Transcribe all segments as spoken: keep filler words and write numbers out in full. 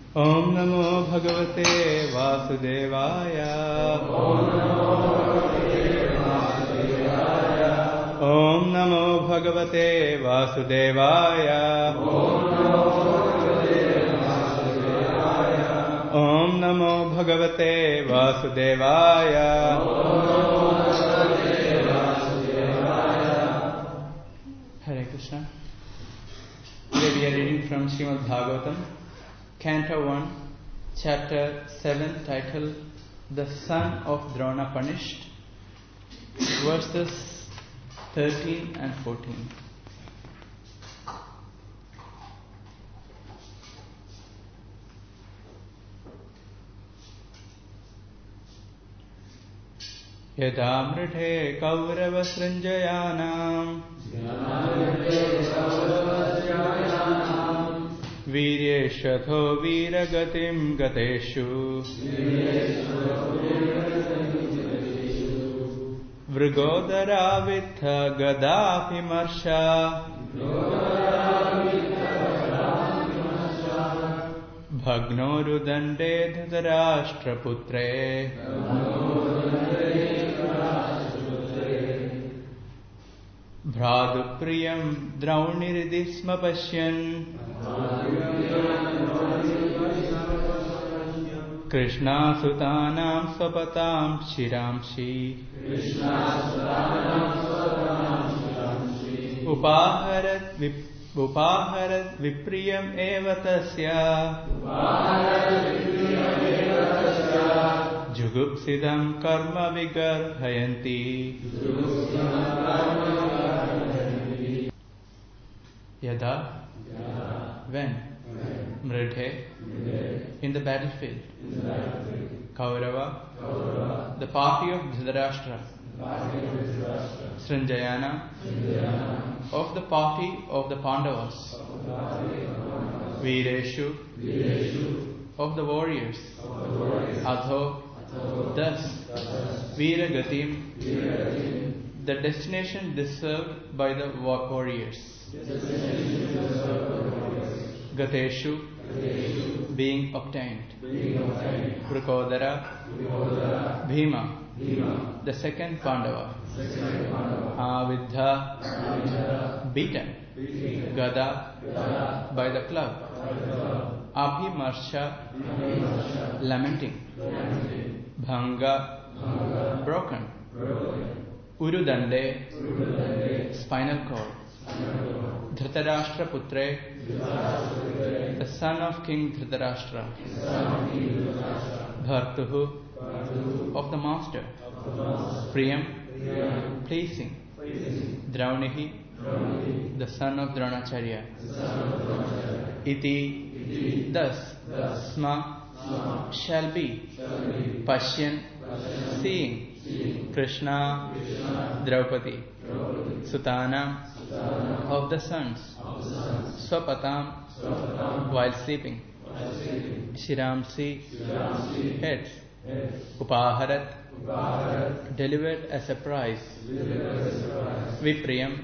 Om Namo Bhagavate Vasudevaya. Om Namo Bhagavate Vasudevaya. Om Namo Bhagavate Vasudevaya. Hare Krishna. Today we are reading from Srimad Bhagavatam, Canto one, Chapter seven, titled The Son of Drona Punished, verses thirteen and fourteen. Yada mrithe kaurava srinjayanam Viryeshatho viragatim gateshu Vrigodara vitha gadapimarsha Bhagnurudande dhutarashtraputre Bhradupriyam drauniridisma pashyan Krishna sutanam swapatam shiramshi Upaharat vip, upaharat vipriyam eva tasya Jugupsidam karma vigarhayanti Yada, when, Mridhe, in the battlefield, Kaurava, the party of Dhritarashtra, Srinjayana, of the party of the Pandavas, Vireshu, of the warriors, Adho, thus, Viragatim, the destination deserved by the warriors. Gateshu, being obtained. Vrikodara, Bhima, the second Pandava. Avidha, beaten. Gada, by the club. Abhimarsha, lamenting. Bhanga, broken. Urudande, spinal cord. Dhritarashtra Putre, the son of King Dhritarashtra. Bhartuhu, of the master. Priyam, pleasing. Draunihi, the son of Dronacharya. Iti, thus. Sma, shall be. Pashyan, seeing. Krishna, Draupadi. Sutana, of the sons. Swapatam, while sleeping. Shiramsi, heads. Upaharat, delivered as a prize. Vipriyam,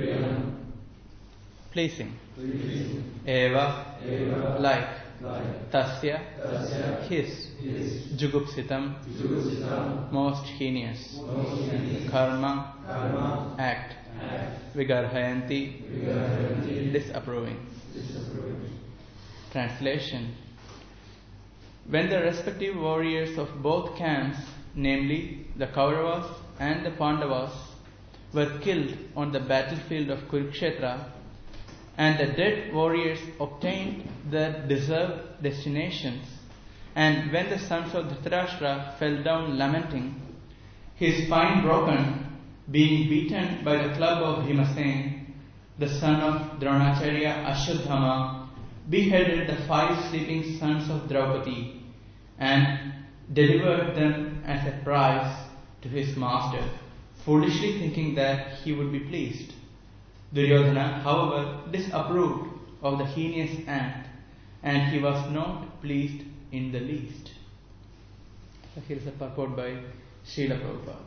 pleasing. Eva, like. Tasya, his. Jugupsitam, most heinous. Karma, act. Vigarhayanti, disapproving. Translation. When the respective warriors of both camps, namely the Kauravas and the Pandavas, were killed on the battlefield of Kurukshetra, and the dead warriors obtained their deserved destinations, and when the sons of Dhritarashtra fell down lamenting, his spine broken, being beaten by the club of Bhimasen, the son of Dronacharya Ashwadhama, beheaded the five sleeping sons of Draupadi, and delivered them as a prize to his master, foolishly thinking that he would be pleased. Duryodhana, however, disapproved of the heinous act, and he was not pleased in the least. So here is a purport by Srila Prabhupada.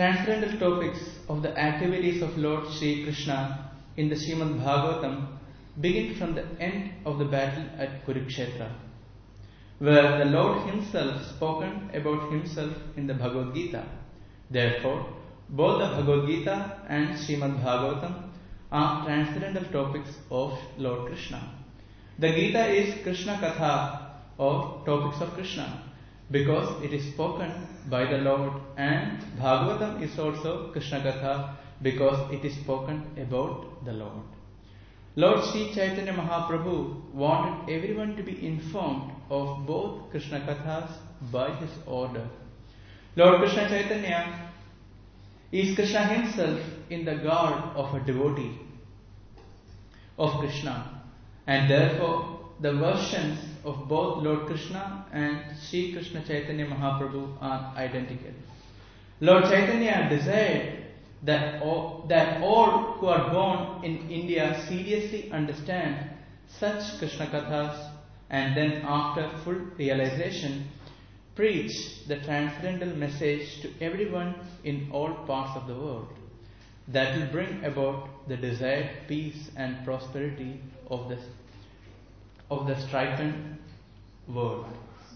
Transcendental topics of the activities of Lord Sri Krishna in the Srimad Bhagavatam begin from the end of the battle at Kurukshetra, where the Lord himself spoken about himself in the Bhagavad Gita. Therefore, both the Bhagavad Gita and Srimad Bhagavatam are transcendental topics of Lord Krishna. The Gita is Krishna Katha, or topics of Krishna, because it is spoken by the Lord, and Bhagavatam is also Krishna Katha because it is spoken about the Lord. Lord Sri Chaitanya Mahaprabhu wanted everyone to be informed of both Krishna Kathas by his order. Lord Krishna Chaitanya is Krishna himself in the garb of a devotee of Krishna, and therefore the versions of both Lord Krishna and Sri Krishna Chaitanya Mahaprabhu are identical. Lord Chaitanya desired that all, that all who are born in India seriously understand such Krishna Kathas, and then after full realization preach the transcendental message to everyone in all parts of the world. That will bring about the desired peace and prosperity of the, of the stricken world.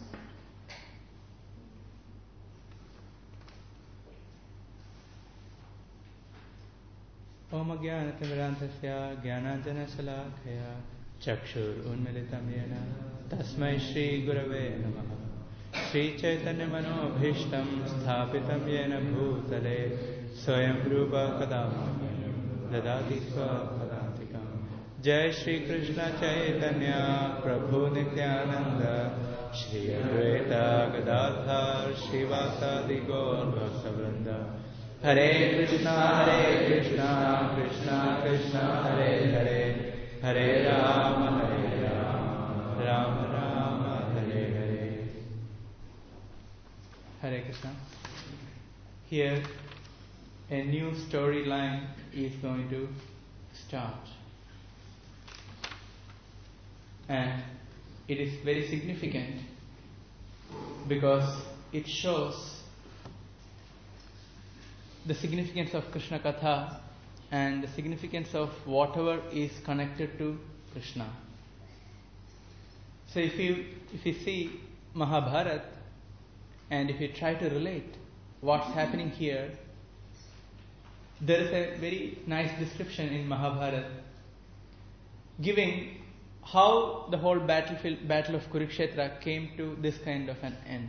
Om Jnanatimirantasya Jnananjana Salakaya Chakshur Unmilitam Yena Tasmai Shri Gurave Namaha Shri Chaitanya Manobhishtam Sthapitam Yena Bhutale Swayam Rupa Kadam Dadati Swapadantikam Jai Shri Krishna Chaitanya Prabhu Nityananda Shri Advaita Gadadhar Shivasadi Gaur Bhaktavrinda Hare Krishna, Hare Krishna, Krishna Krishna, Hare Hare, Hare Rama, Hare Rama, Rama Rama, Hare Hare. Hare Krishna. Here, a new storyline is going to start, and it is very significant because it shows the significance of Krishna Katha and the significance of whatever is connected to Krishna. So if you if you see Mahabharata and if you try to relate what's happening here, there is a very nice description in Mahabharata giving how the whole battlefield battle of Kurukshetra came to this kind of an end.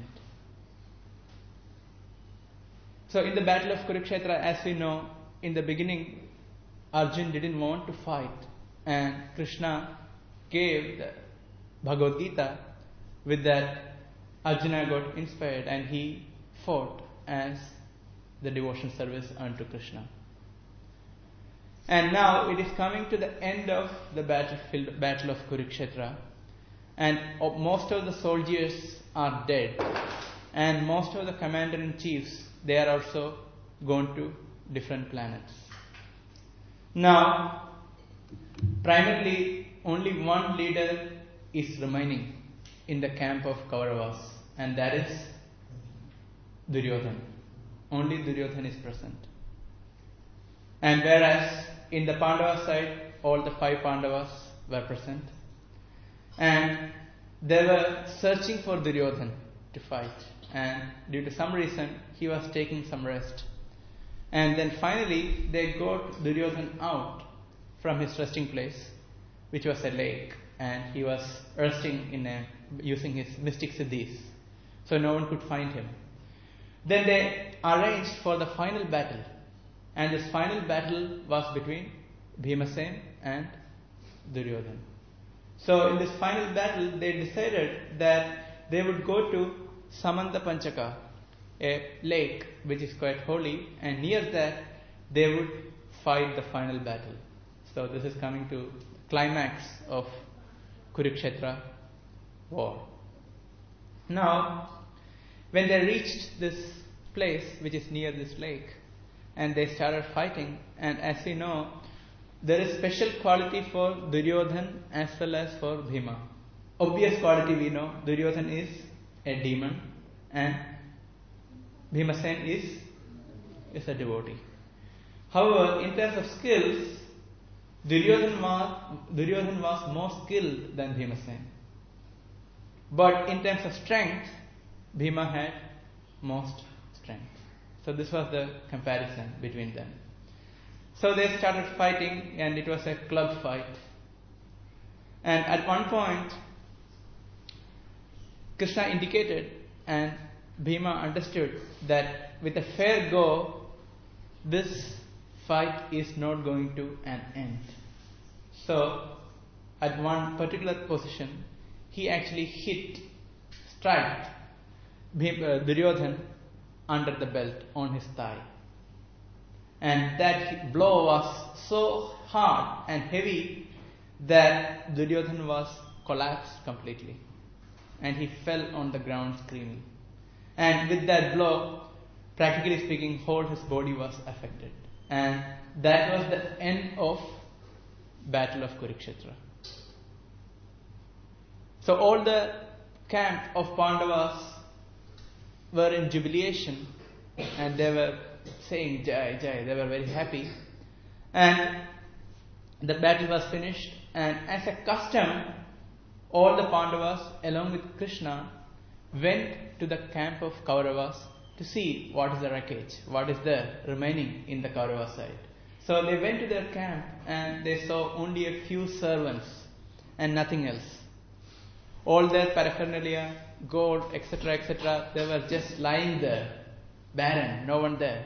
So in the battle of Kurukshetra, as we know, in the beginning, Arjun didn't want to fight, and Krishna gave the Bhagavad Gita. With that, Arjuna got inspired and he fought as the devotion service unto Krishna. And now it is coming to the end of the battlefield, battle of Kurukshetra, and most of the soldiers are dead, and most of the commander-in-chiefs, they are also gone to different planets. Now, primarily, only one leader is remaining in the camp of Kauravas, and that is Duryodhana. Only Duryodhana is present. And whereas in the Pandava side, all the five Pandavas were present, and they were searching for Duryodhana to fight. And due to some reason, he was taking some rest. And then finally, they got Duryodhana out from his resting place, which was a lake, and he was resting in a, using his mystic siddhis. So no one could find him. Then they arranged for the final battle, and this final battle was between Bhimasen and Duryodhana. So in this final battle, they decided that they would go to Samanta Panchaka, a lake which is quite holy, and near that they would fight the final battle. So this is coming to climax of Kurukshetra war. Now, when they reached this place which is near this lake, and they started fighting, and as you know, there is special quality for Duryodhana as well as for Bhima. Obvious quality we know, Duryodhana is a demon and Bhimasen is, is a devotee. However, in terms of skills, Duryodhan was, Duryodhan was more skilled than Bhimasen. But in terms of strength, Bhima had most strength. So this was the comparison between them. So they started fighting, and it was a club fight. And at one point, Krishna indicated, and Bhima understood that with a fair go, this fight is not going to an end. So, at one particular position, he actually hit, struck Duryodhan under the belt on his thigh. And that blow was so hard and heavy that Duryodhan was collapsed completely. And he fell on the ground screaming. And with that blow, practically speaking, whole his body was affected. And that was the end of Battle of Kurukshetra. So all the camp of Pandavas were in jubilation, and they were saying Jai, Jai. They were very happy. And the battle was finished, and as a custom, all the Pandavas along with Krishna went to the camp of Kauravas to see what is the wreckage, what is there remaining in the Kaurava side. So they went to their camp and they saw only a few servants and nothing else. All their paraphernalia, gold, et cetera, et cetera, they were just lying there, barren, no one there.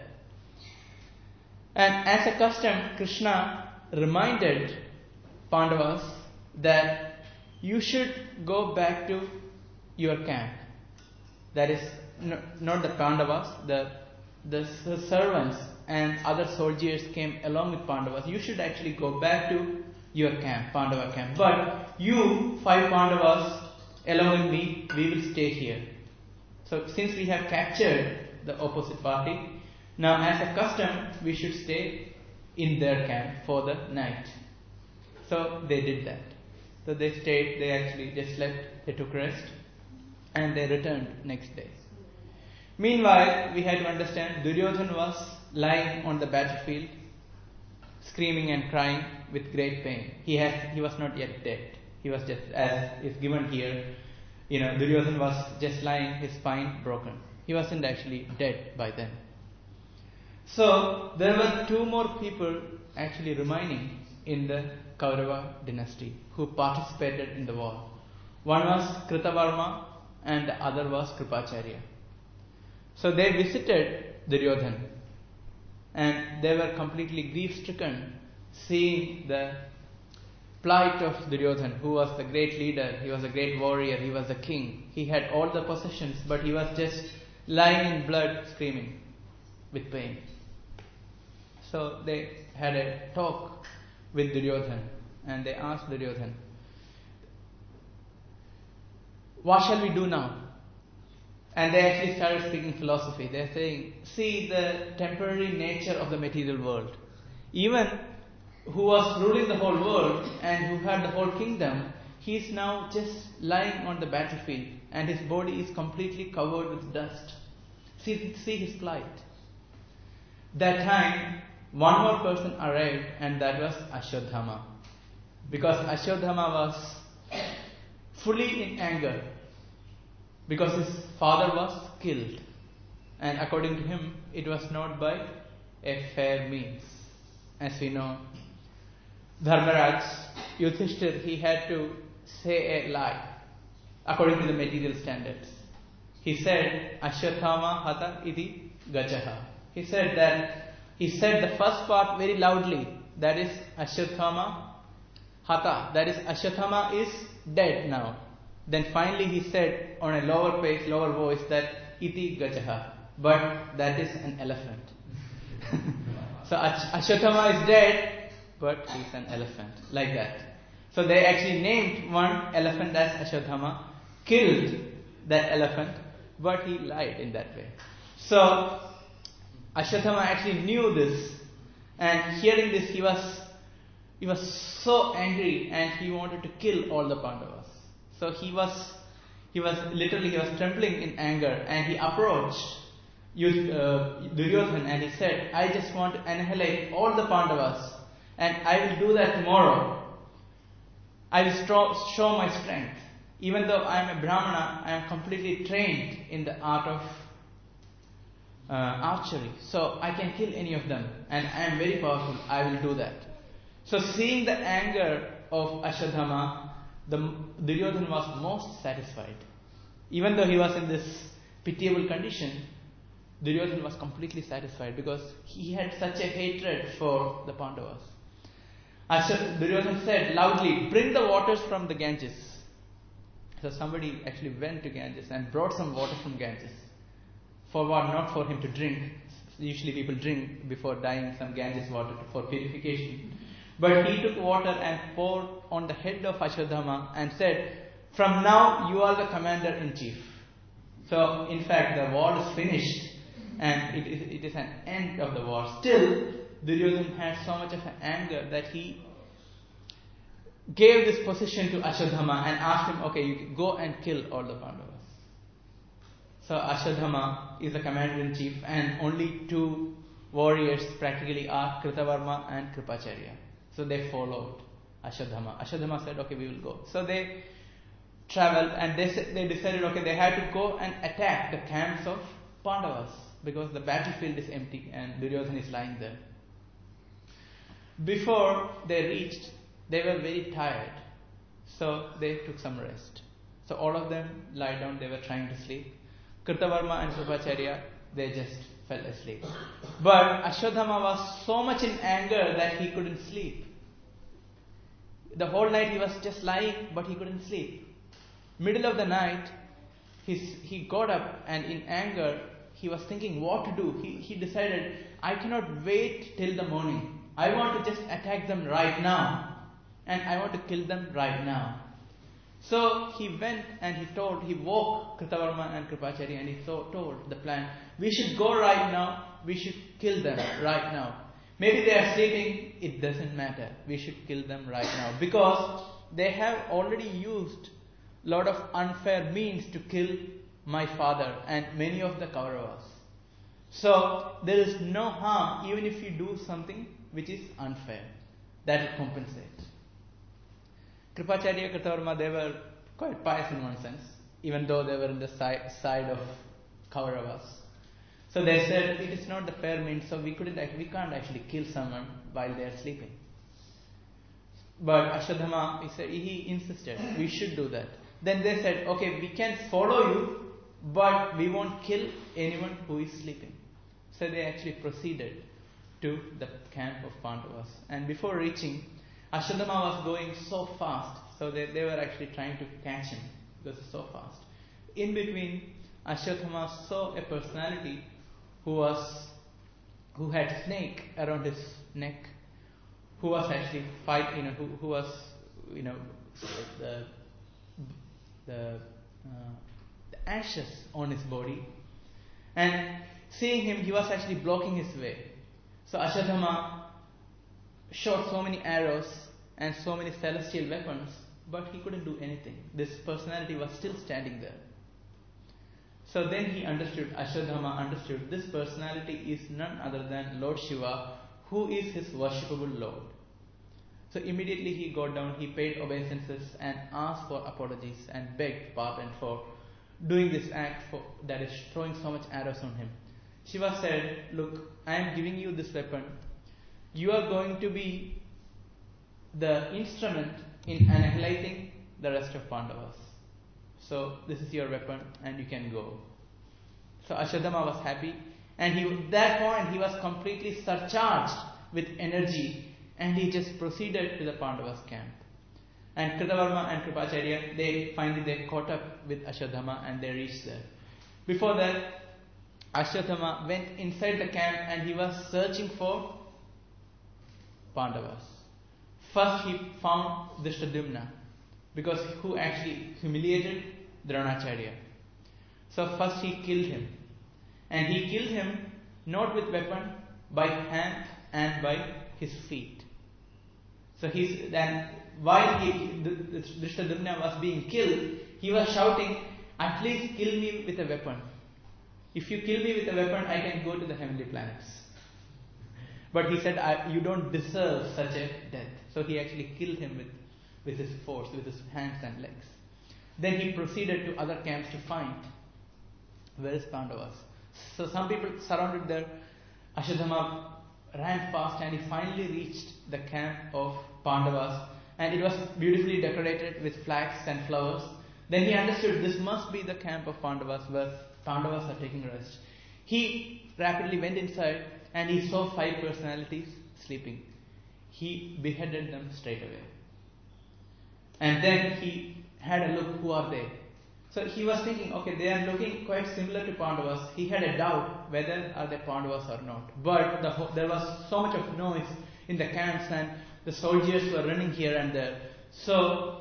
And as a custom, Krishna reminded Pandavas that you should go back to your camp. That is, no, not the Pandavas, the, the servants and other soldiers came along with Pandavas. You should actually go back to your camp, Pandava camp. But you, five Pandavas, along with me, we will stay here. So since we have captured the opposite party, now as a custom, we should stay in their camp for the night. So they did that. So they stayed, they actually just slept, they took rest, and they returned next day. Meanwhile, we had to understand Duryodhan was lying on the battlefield, screaming and crying with great pain. He has, he was not yet dead. He was just, as is given here, you know, Duryodhan was just lying, his spine broken. He wasn't actually dead by then. So, there were two more people actually remaining in the Kaurava dynasty who participated in the war. One was Kritavarma and the other was Kripacharya. So they visited Duryodhan and they were completely grief-stricken seeing the plight of Duryodhan, who was the great leader, he was a great warrior, he was a king. He had all the possessions, but he was just lying in blood, screaming with pain. So they had a talk with Duryodhan and they asked Duryodhan, what shall we do now? And they actually started speaking philosophy. They're saying, see the temporary nature of the material world. Even who was ruling the whole world and who had the whole kingdom, he is now just lying on the battlefield and his body is completely covered with dust. See, see his plight. That time, one more person arrived and that was Ashwadhama. Because Ashwadhama was fully in anger. Because his father was killed. And according to him, it was not by a fair means. As we know, Dharmaraj, Yudhishthir, he had to say a lie according to the material standards. He said, Ashwathama hata iti gajaha. He said that, he said the first part very loudly, that is Ashwathama hata, that is Ashwathama is dead now. Then finally he said on a lower pace, lower voice that iti gajaha, but that is an elephant. So Ashwathama is dead, but he's an elephant, like that. So they actually named one elephant as Ashwathama, killed that elephant, but he lied in that way. So Ashwathama actually knew this, and hearing this he was he was so angry and he wanted to kill all the Pandavas. So he was he was literally he was trembling in anger and he approached Duryodhan and he said, I just want to annihilate all the Pandavas and I will do that tomorrow. I will stro- show my strength. Even though I am a Brahmana, I am completely trained in the art of uh, archery. So I can kill any of them, and I am very powerful. I will do that. So seeing the anger of Ashwadhama, the Duryodhana was most satisfied. Even though he was in this pitiable condition, Duryodhana was completely satisfied because he had such a hatred for the Pandavas. Ashwad- Duryodhana said loudly, "Bring the waters from the Ganges." So somebody actually went to Ganges and brought some water from Ganges. For what? Not for him to drink. Usually people drink before dying some Ganges water for purification. But he took water and poured on the head of Ashwadhama and said, "From now you are the commander-in-chief." So in fact the war is finished and it is, it is an end of the war. Still, Duryodhana had so much of an anger that he gave this position to Ashwadhama and asked him, "Okay, you can go and kill all the Pandavas." So Ashwadhama is the commander-in-chief, and only two warriors practically are Kritavarma and Kripacharya. So they followed Ashwadhama. Ashwadhama said, "Okay, we will go." So they traveled and they they decided, okay, they had to go and attack the camps of Pandavas because the battlefield is empty and Duryodhana is lying there. Before they reached, they were very tired, so they took some rest. So all of them lie down, they were trying to sleep. Kritavarma and Kripacharya, they just fell asleep. But Ashwadhama was so much in anger that he couldn't sleep. The whole night he was just lying, but he couldn't sleep. Middle of the night, his, he got up and in anger, he was thinking what to do. He, he decided, I cannot wait till the morning. I want to just attack them right now. And I want to kill them right now. So he went and he told, he woke Kritavarma and Kripacharya and he so, told the plan, we should go right now, we should kill them right now. Maybe they are sleeping, it doesn't matter. We should kill them right now. Because they have already used a lot of unfair means to kill my father and many of the Kauravas. So there is no harm even if you do something which is unfair. That will compensate. Kripacharya, Kritavarma, they were quite pious in one sense, even though they were in the side, side of Kauravas. So they said, it is not the fair means, so we couldn't, we can't actually kill someone while they are sleeping. But Ashwadhama, he said, he insisted, we should do that. Then they said, okay, we can follow you, but we won't kill anyone who is sleeping. So they actually proceeded to the camp of Pandavas. And before reaching, Ashwadhama was going so fast, so they, they were actually trying to catch him because it's so fast. In between, Ashwadhama saw a personality who was who had snake around his neck, who was actually fight, you know, who, who was, you know, the the, uh, the ashes on his body, and seeing him, he was actually blocking his way. So Ashwadhama shot so many arrows and so many celestial weapons, but he couldn't do anything. This personality was still standing there. So then he understood, Ashwadhama understood, this personality is none other than Lord Shiva, who is his worshipable Lord. So immediately he got down, he paid obeisances and asked for apologies and begged pardon for doing this act for, that is throwing so much arrows on him. Shiva said, look, I am giving you this weapon. You are going to be the instrument in annihilating the rest of Pandavas. So this is your weapon and you can go. So Ashwadhama was happy, and he, at that point he was completely surcharged with energy, and he just proceeded to the Pandavas camp. And Kritavarma and Kripacharya, they finally they caught up with Ashwadhama and they reached there. Before that, Ashwadhama went inside the camp and he was searching for Pandavas. First he found Drishtadyumna, because who actually humiliated Dronacharya. So first he killed him. And he killed him not with weapon, by hand and by his feet. So he's then while he, Drishtadyumna was being killed, he was shouting, at least kill me with a weapon. If you kill me with a weapon, I can go to the heavenly planets. But he said, I, you don't deserve such a death. So he actually killed him with, with his force, with his hands and legs. Then he proceeded to other camps to find where is Pandavas. So some people surrounded there. Ashwadhama ran fast and he finally reached the camp of Pandavas. And it was beautifully decorated with flags and flowers. Then he understood this must be the camp of Pandavas where Pandavas are taking rest. He rapidly went inside and he saw five personalities sleeping. He beheaded them straight away. And then he had a look, who are they? So he was thinking, okay, they are looking quite similar to Pandavas. He had a doubt whether are they Pandavas or not. But the, there was so much of noise in the camps and the soldiers were running here and there. So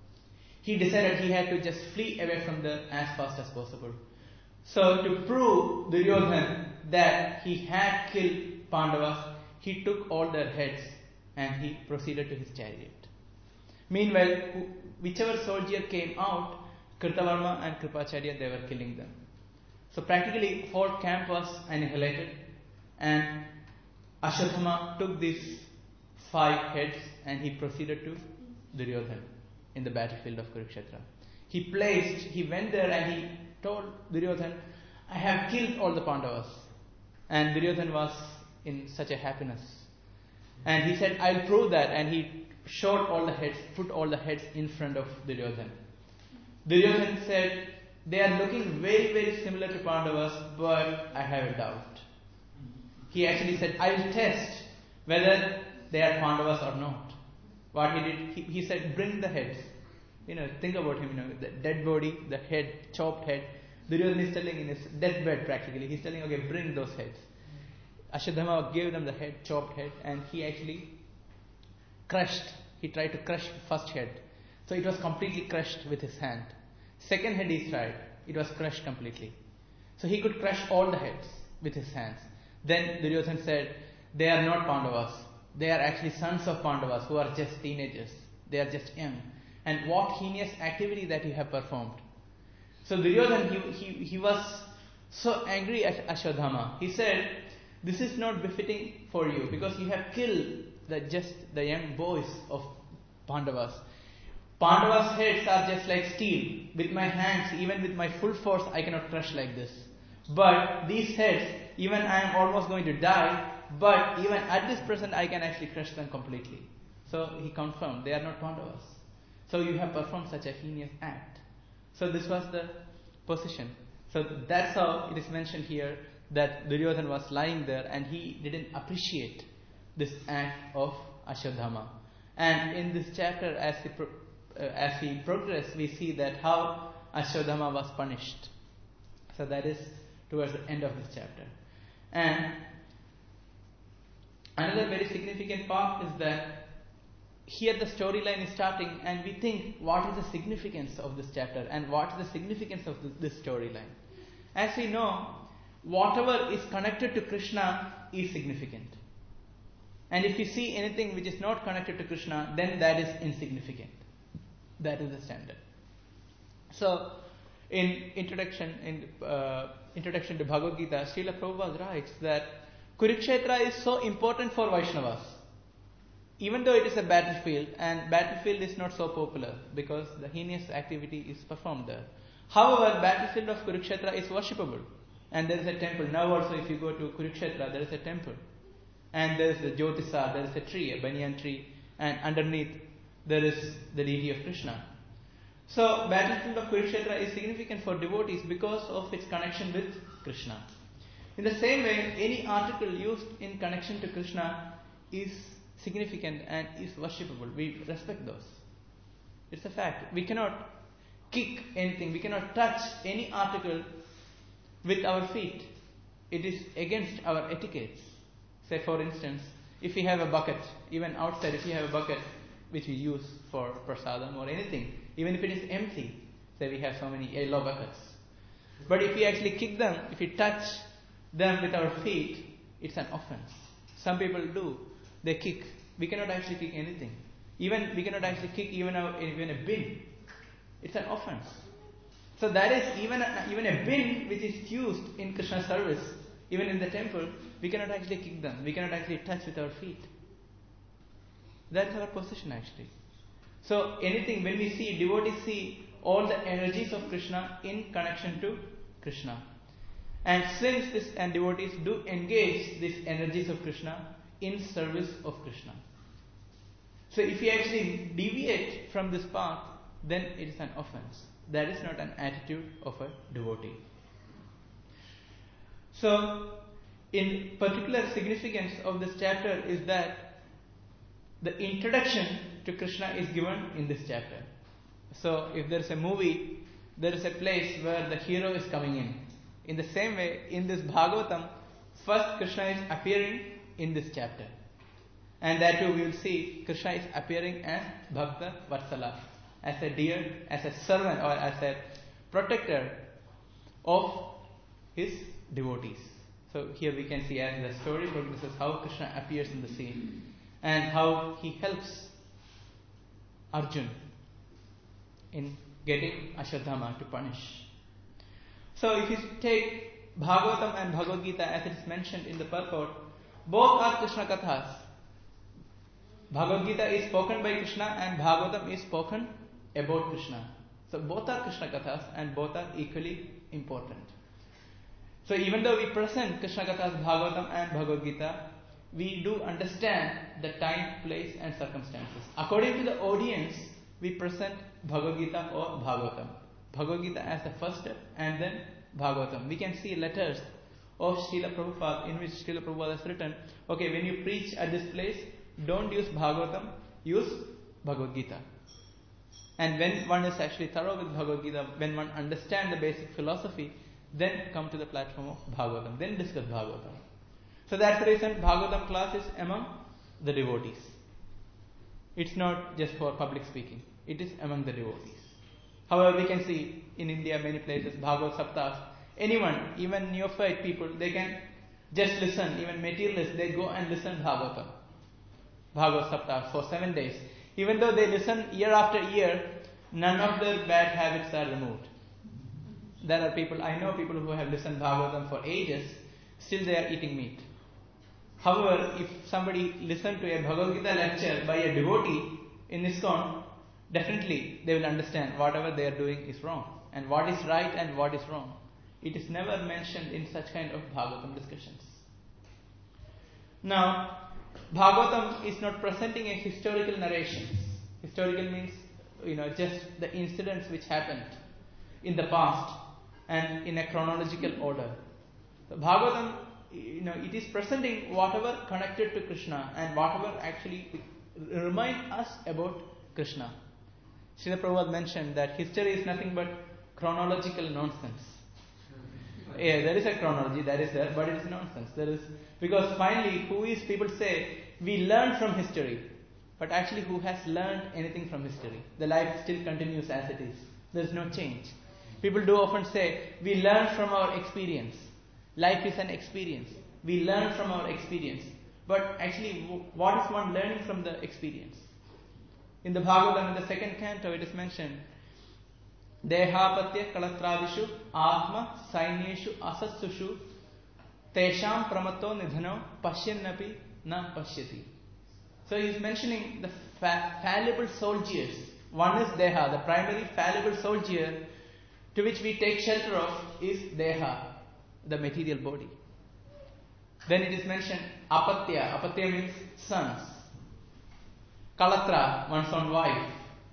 he decided he had to just flee away from there as fast as possible. So to prove Duryodhana that he had killed Pandavas, he took all their heads and he proceeded to his chariot. Meanwhile, whichever soldier came out, Kritavarma and Kripacharya, they were killing them. So practically whole camp was annihilated, and Ashwathama took these five heads and he proceeded to Duryodhana in the battlefield of Kurukshetra. He placed, he went there and he told Duryodhana, I have killed all the Pandavas. And Duryodhana was in such a happiness. And he said, I'll prove that. And he showed all the heads, put all the heads in front of Duryodhana. Duryodhana said, they are looking very, very similar to Pandavas, but I have a doubt. He actually said, I will test whether they are Pandavas or not. What he did, he, he said, bring the heads. You know, think about him, you know, the dead body, the head, chopped head. Duryodhana is telling in his deathbed practically, he's telling, okay, bring those heads. Ashwadhama gave them the head, chopped head, and he actually crushed. He tried to crush the first head. So it was completely crushed with his hand. Second head he tried. It was crushed completely. So he could crush all the heads with his hands. Then Duryodhana said, they are not Pandavas. They are actually sons of Pandavas who are just teenagers. They are just young. And what heinous activity that you have performed. So Duryodhana, he, he, he was so angry at Ashwadhama. He said, this is not befitting for you because you have killed the, just the young boys of Pandavas. Pandavas' heads are just like steel. With my hands, even with my full force, I cannot crush like this. But these heads, even I am almost going to die, but even at this present, I can actually crush them completely. So he confirmed, they are not Pandavas. So you have performed such a heinous act. So this was the position. So that's how it is mentioned here that Duryodhana was lying there and he didn't appreciate this act of Ashwadhama. And in this chapter, as he, pro- uh, as he progressed, we see that how Ashwadhama was punished. So that is towards the end of this chapter. And another very significant part is that here the storyline is starting and we think, what is the significance of this chapter and what is the significance of this, this storyline? As we know, whatever is connected to Krishna is significant. And if you see anything which is not connected to Krishna, then that is insignificant. That is the standard. So, in introduction, in uh, introduction to Bhagavad Gita, Srila Prabhupada writes that Kurukshetra is so important for Vaishnavas. Even though it is a battlefield, and battlefield is not so popular because the heinous activity is performed there. However, battlefield of Kurukshetra is worshipable. And there is a temple. Now also if you go to Kurukshetra, there is a temple. And there is the Jyotisa, there is a tree, a banyan tree. And underneath there is the deity of Krishna. So, battlefield of Kurukshetra is significant for devotees because of its connection with Krishna. In the same way, any article used in connection to Krishna is significant and is worshipable. We respect those. It's a fact. We cannot kick anything. We cannot touch any article with our feet. It is against our etiquettes. Say for instance, if we have a bucket, even outside if you have a bucket which we use for prasadam or anything, even if it is empty, say we have so many yellow buckets. But if we actually kick them, if we touch them with our feet, it's an offense. Some people do. They kick. We cannot actually kick anything. Even we cannot actually kick even a, even a bin. It's an offense. So that is even a, even a bin which is used in Krishna service Even in the temple, we cannot actually kick them. We cannot actually touch with our feet. That is our position actually. So anything, when we see, devotees see all the energies of Krishna in connection to Krishna. And since this, and devotees do engage these energies of Krishna in service of Krishna. So if you actually deviate from this path, then it is an offense. That is not an attitude of a devotee. So, in particular significance of this chapter is that the introduction to Krishna is given in this chapter. So, if there is a movie, there is a place where the hero is coming in. In the same way, in this Bhagavatam, first Krishna is appearing in this chapter. And that too we will see Krishna is appearing as Bhakta Vatsala, as a dear, as a servant or as a protector of his devotees. So here we can see as the story progresses how Krishna appears in the scene and how he helps Arjun in getting Ashwadhama to punish. So if you take Bhagavatam and Bhagavad Gita as it is mentioned in the purport, both are Krishna Kathas. Bhagavad Gita is spoken by Krishna and Bhagavatam is spoken about Krishna. So both are Krishna Kathas and both are equally important. So even though we present Krishna Kathas, Bhagavatam and Bhagavad Gita, we do understand the time, place and circumstances. According to the audience, we present Bhagavad Gita or Bhagavatam. Bhagavad Gita as the first step and then Bhagavatam. We can see letters of Srila Prabhupada in which Srila Prabhupada has written, okay, when you preach at this place, don't use Bhagavatam, use Bhagavad Gita. And when one is actually thorough with Bhagavad Gita, when one understands the basic philosophy, then come to the platform of Bhagavatam, then discuss Bhagavatam. So that's the reason Bhagavatam class is among the devotees. It's not just for public speaking, it is among the devotees. However, we can see in India many places Bhagavad Saptas. Anyone, even neophyte people, they can just listen, even materialists, they go and listen Bhagavatam. Bhagavad Saptas for seven days. Even though they listen year after year, none of their bad habits are removed. There are people, I know people who have listened Bhagavatam for ages, still they are eating meat. However, if somebody listens to a Bhagavad Gita lecture by a devotee in ISKCON, definitely they will understand whatever they are doing is wrong and what is right and what is wrong. It is never mentioned in such kind of Bhagavatam discussions. Now, Bhagavatam is not presenting a historical narrations. Historical means, you know, just the incidents which happened in the past and in a chronological order. So Bhagavatam, you know, it is presenting whatever connected to Krishna and whatever actually remind us about Krishna. Srila Prabhupada mentioned that history is nothing but chronological nonsense. Yeah, there is a chronology, that is there, but it is nonsense. There is, because finally, who is, people say, we learn from history, but actually who has learned anything from history? The life still continues as it is. There is no change. People do often say, we learn from our experience. Life is an experience. We learn from our experience. But actually, what is one learning from the experience? In the Bhagavatam, in the second canto, it is mentioned, Dehapatya kalatravishu atma sainyeshu asassushu tesham pramato nidhano pashyannapi na pashyati. So he is mentioning the fa- fallible soldiers. One is Deha, the primary fallible soldier to which we take shelter of is Deha, the material body. Then it is mentioned Apatya. Apatya means sons. Kalatra, one's own wife.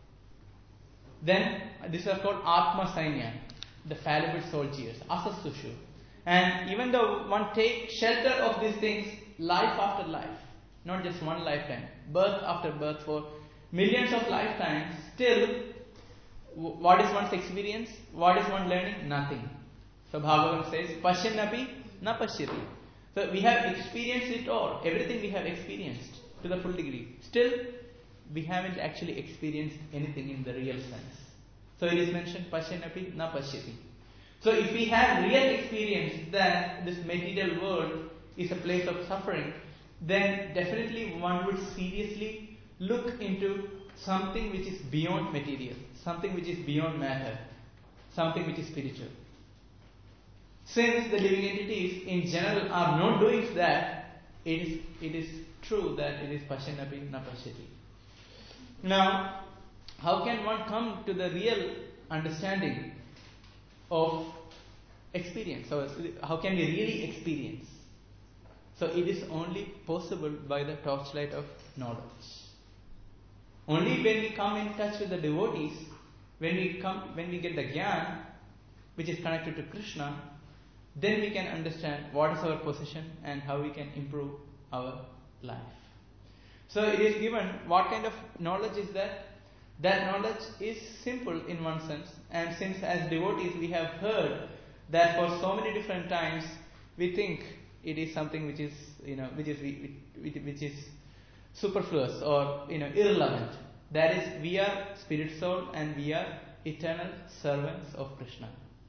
Then these are called Atma Sainya, the fallible soldiers, Asasushu. And even though one takes shelter of these things life after life, not just one lifetime, birth after birth for millions of lifetimes, still what is one's experience? What is one learning? Nothing. So Bhagavatam says, Pashyannapi na pashyati. So we have experienced it all. Everything we have experienced to the full degree. Still, we haven't actually experienced anything in the real sense. So it is mentioned, Pashyannapi na pashyati. So if we have real experience that this material world is a place of suffering, then definitely one would seriously look into something which is beyond material, something which is beyond matter, something which is spiritual. Since the living entities in general are not doing that, it is, it is true that it is Pashanapi na Pashyati. Now, how can one come to the real understanding of experience? So, how can we really experience? So, it is only possible by the torchlight of knowledge. Only when we come in touch with the devotees, when we come, when we get the Gyan, which is connected to Krishna, then we can understand what is our position and how we can improve our life. So it is given, what kind of knowledge is that? That knowledge is simple in one sense, and since as devotees we have heard that for so many different times, we think it is something which is, you know, which is which is superfluous or, you know, irrelevant. That is, we are spirit soul and we are eternal servants of Krishna.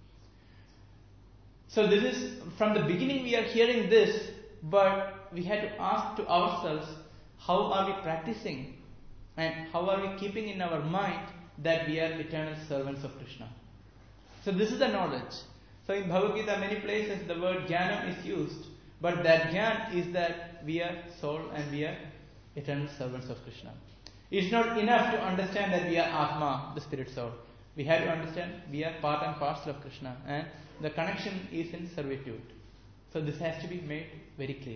So this is, from the beginning we are hearing this, but we had to ask to ourselves, how are we practicing and how are we keeping in our mind that we are eternal servants of Krishna? So this is the knowledge. So in Bhagavad Gita, many places the word Jnanam is used, but that Jnana is that we are soul and we are eternal servants of Krishna. It's not enough to understand that we are Atma, the spirit soul. We have to understand we are part and parcel of Krishna, and the connection is in servitude. So this has to be made very clear.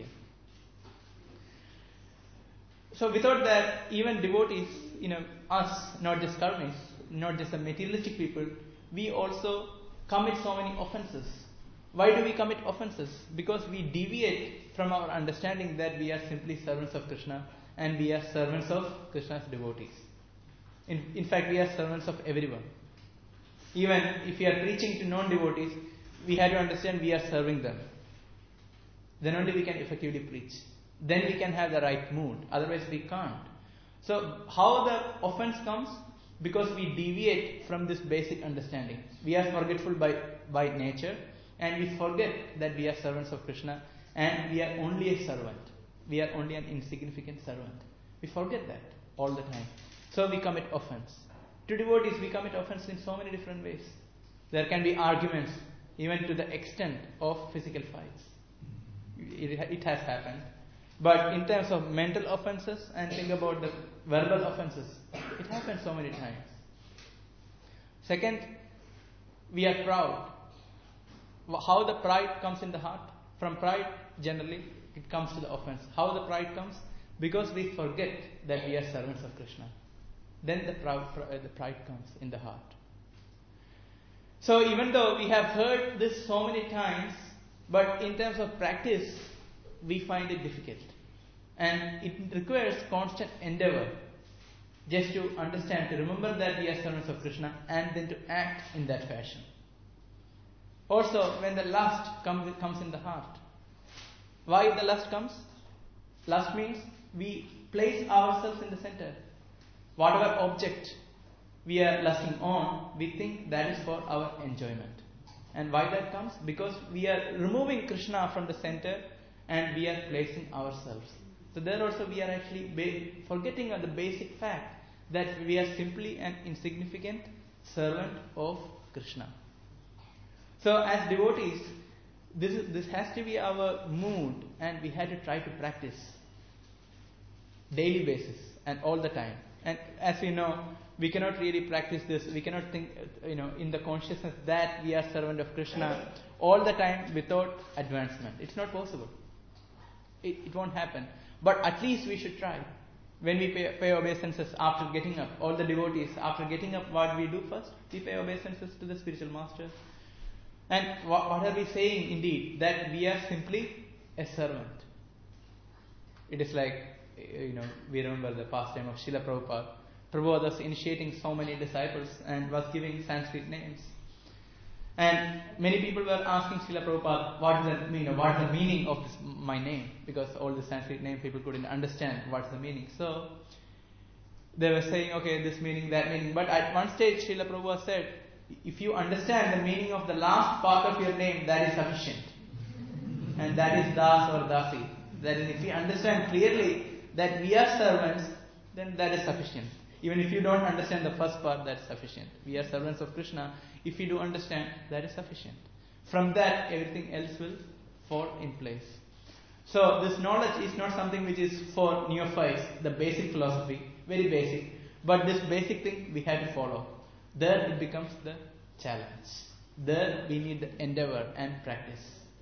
So without that, even devotees, you know, us, not just karmis, not just the materialistic people, we also commit so many offenses. Why do we commit offenses? Because we deviate from our understanding that we are simply servants of Krishna and we are servants of Krishna's devotees. In, in fact, we are servants of everyone. Even if we are preaching to non-devotees, we have to understand we are serving them. Then only we can effectively preach. Then we can have the right mood. Otherwise we can't. So how the offense comes? Because we deviate from this basic understanding. We are forgetful by, by nature, and we forget that we are servants of Krishna and we are only a servant. We are only an insignificant servant. We forget that all the time. So we commit offense. To devotees we commit offense in so many different ways. There can be arguments even to the extent of physical fights. It, it has happened. But in terms of mental offenses, and think about the verbal offenses, it happens so many times. Second, we are proud. How the pride comes in the heart? From pride, generally, it comes to the offense. How the pride comes? Because we forget that we are servants of Krishna. Then the, proud, the pride comes in the heart. So even though we have heard this so many times, but in terms of practice, we find it difficult. And it requires constant endeavor just to understand, to remember that we are servants of Krishna and then to act in that fashion. Also, when the lust comes, comes in the heart. Why the lust comes? Lust means we place ourselves in the center. Whatever object we are lusting on, we think that is for our enjoyment. And why that comes? Because we are removing Krishna from the center and we are placing ourselves. So there also we are actually ba- forgetting on the basic fact that we are simply an insignificant servant of Krishna. So as devotees, this is, this has to be our mood, and we have to try to practice daily basis and all the time. And as we know, we cannot really practice this. We cannot think, you know, in the consciousness that we are servant of Krishna all the time without advancement. It's not possible. It, it won't happen. But at least we should try. When we pay, pay obeisances after getting up, all the devotees, after getting up, what we do first? We pay obeisances to the spiritual master. And what, what are we saying indeed? That we are simply a servant. It is like, you know, we remember the pastime of Srila Prabhupada. Prabhupada was initiating so many disciples and was giving Sanskrit names. And many people were asking Srila Prabhupada, what is the, you know, what is the meaning of this, my name? Because all the Sanskrit name people couldn't understand what's the meaning. So they were saying, okay, this meaning, that meaning. But at one stage, Srila Prabhupada said, if you understand the meaning of the last part of your name, that is sufficient. And that is Das or Dasi. That is, if we understand clearly that we are servants, then that is sufficient. Even if you don't understand the first part, that's sufficient. We are servants of Krishna. If you do understand, that is sufficient. From that, everything else will fall in place. So this knowledge is not something which is for neophytes, the basic philosophy, very basic. But this basic thing we have to follow. There it becomes the challenge. There we need the endeavor and practice.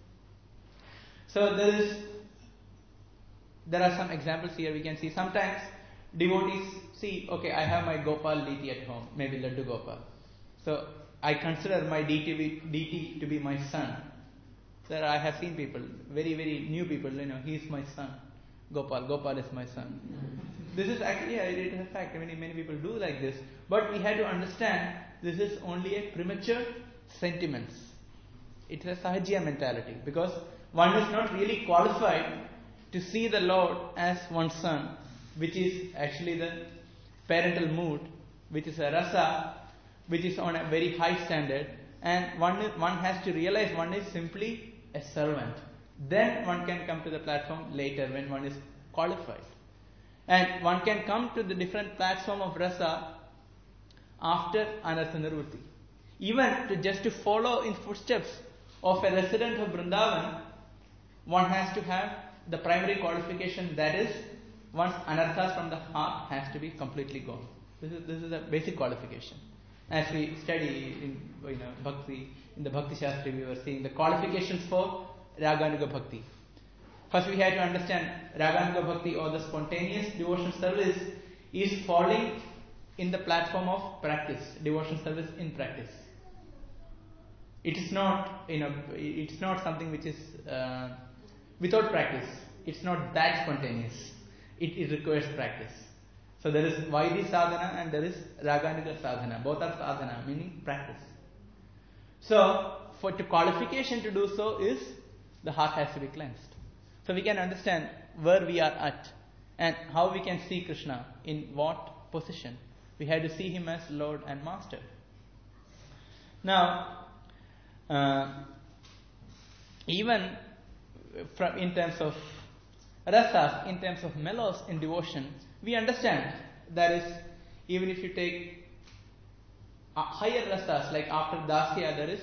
So there is, there are some examples here we can see. Sometimes devotees see, okay, I have my Gopal deity at home, maybe Laddu Gopal. So I consider my deity, deity to be my son. Sir, I have seen people, very, very new people, you know, he is my son. Gopal, Gopal is my son. This is actually, yeah, it is a fact. Many, many people do like this. But we have to understand this is only a premature sentiments. It's a Sahajya mentality. Because one is not really qualified to see the Lord as one's son, which is actually the parental mood, which is a rasa, which is on a very high standard. And one, is, one has to realize one is simply a servant. Then one can come to the platform later when one is qualified. And one can come to the different platform of rasa after Anartha Nirvritti. Even to just to follow in footsteps of a resident of Vrindavan, one has to have the primary qualification, that is, one's anarthas from the heart has to be completely gone. This is this is a basic qualification. As we study in you know Bhakti, in the Bhakti Shastri, we were seeing the qualifications for Raganuga Bhakti. First we have to understand Raganuga Bhakti, or the spontaneous devotional service, is falling in the platform of practice, devotional service in practice. It is not, you know, it's not something which is uh, without practice. It's not that spontaneous. It, it requires practice. So there is Vaidhi sadhana and there is Raganuga sadhana. Both are sadhana, meaning practice. So for to qualification to do so is the heart has to be cleansed. So we can understand where we are at and how we can see Krishna in what position. We have to see him as Lord and Master. Now, uh, even from in terms of rasas, in terms of mellows in devotion, we understand that is, even if you take uh, higher rasas, like after Dasya there is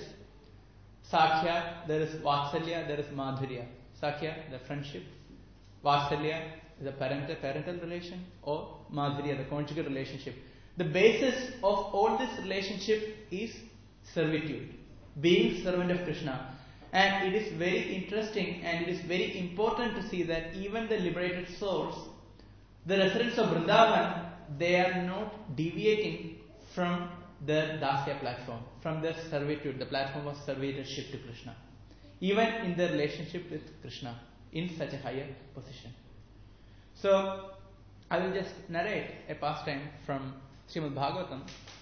Sakhya, there is Vatsalya, there is Madhurya. Sakhya, the friendship. Vatsalya, the parental, parental relation. Or Madhurya, the conjugal relationship. The basis of all this relationship is servitude. Being servant of Krishna. And it is very interesting and it is very important to see that even the liberated souls, the residents of Vrindavan, they are not deviating from their Dasya platform, from their servitude, the platform of servitorship to Krishna. Even in their relationship with Krishna, in such a higher position. So, I will just narrate a pastime from Srimad Bhagavatam.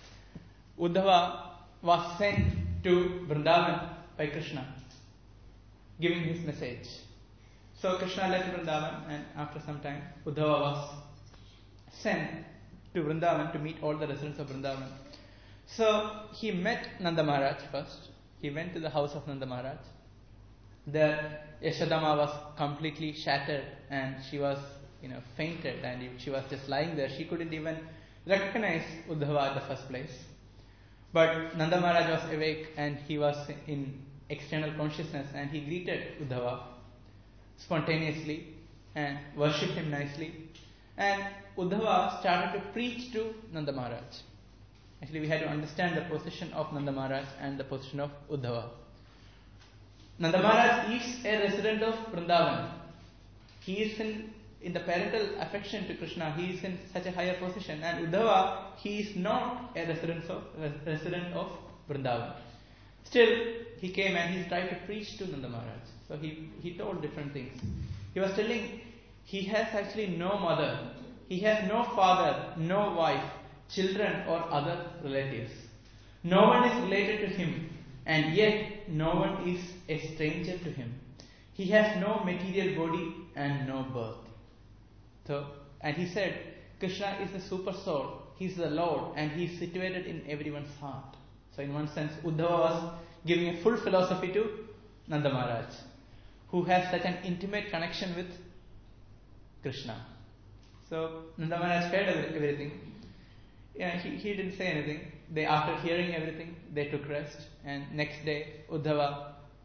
Uddhava was sent to Vrindavan by Krishna, giving his message. So Krishna left Vrindavan, and after some time Uddhava was sent to Vrindavan to meet all the residents of Vrindavan. So he met Nanda Maharaj first. He went to the house of Nanda Maharaj. There Yashodama was completely shattered and she was you know fainted and she was just lying there. She couldn't even recognize Uddhava at the first place. But Nanda Maharaj was awake and he was in external consciousness and he greeted Uddhava spontaneously and worshipped him nicely. And Uddhava started to preach to Nanda Maharaj. Actually, we had to understand the position of Nanda Maharaj and the position of Uddhava. Nanda Maharaj is a resident of Vrindavan. He is in, in the parental affection to Krishna. He is in such a higher position. And Uddhava, he is not a resident of, resident of Vrindavan. Still, he came and he tried to preach to Nanda Maharaj. So he, he told different things. He was telling he has actually no mother. He has no father, no wife, children or other relatives. No one is related to him. And yet, no one is a stranger to him. He has no material body and no birth. So, and he said, Krishna is the super soul. He is the Lord and he is situated in everyone's heart. So, in one sense, Uddhava was giving a full philosophy to Nanda Maharaj, who has such an intimate connection with Krishna. So, Nanda Maharaj heard everything. Yeah, he, he didn't say anything. They, after hearing everything, they took rest. And next day, Uddhava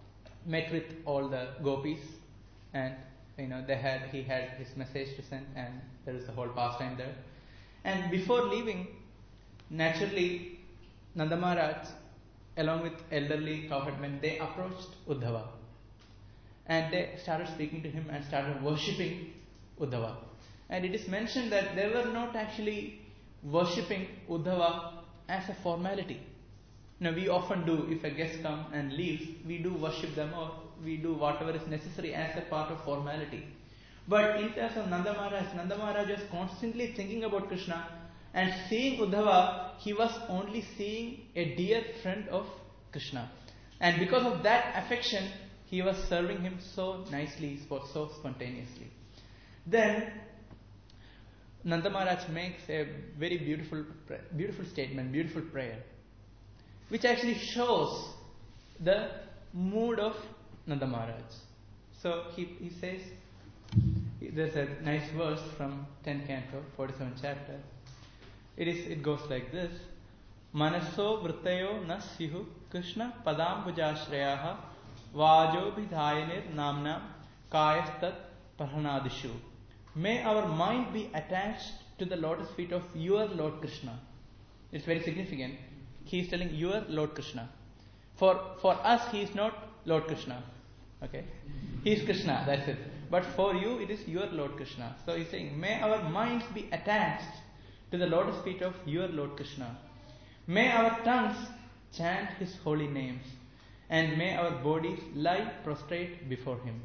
met with all the gopis, and you know they had he had his message to send, and there is a whole pastime there. And before leaving, naturally, Nanda Maharaj, along with elderly cowherdmen, they approached Uddhava, and they started speaking to him and started worshipping Uddhava. And it is mentioned that they were not actually worshipping Uddhava as a formality. Now, we often do, if a guest comes and leaves, we do worship them, or we do whatever is necessary as a part of formality. But in terms of Nanda Maharaj, Nanda Maharaj was constantly thinking about Krishna, and seeing Uddhava, he was only seeing a dear friend of Krishna. And because of that affection, he was serving him so nicely, so spontaneously. Then, Nanda Maharaj makes a very beautiful, beautiful statement, beautiful prayer, which actually shows the mood of Nanda Maharaj. So he, he says, there's a nice verse from tenth canto, forty-seventh chapter. It is it goes like this: Manaso vrittayo na sihu Krishna padambujashrayaha vajo bidhayanir namna kayastat parhanadishu. May our mind be attached to the lotus feet of your Lord Krishna. It's very significant. He is telling your Lord Krishna. For for us, he is not Lord Krishna. Okay? He is Krishna, that's it. But for you, it is your Lord Krishna. So he's saying, may our minds be attached to the lotus feet of your Lord Krishna. May our tongues chant his holy names, and may our bodies lie prostrate before him.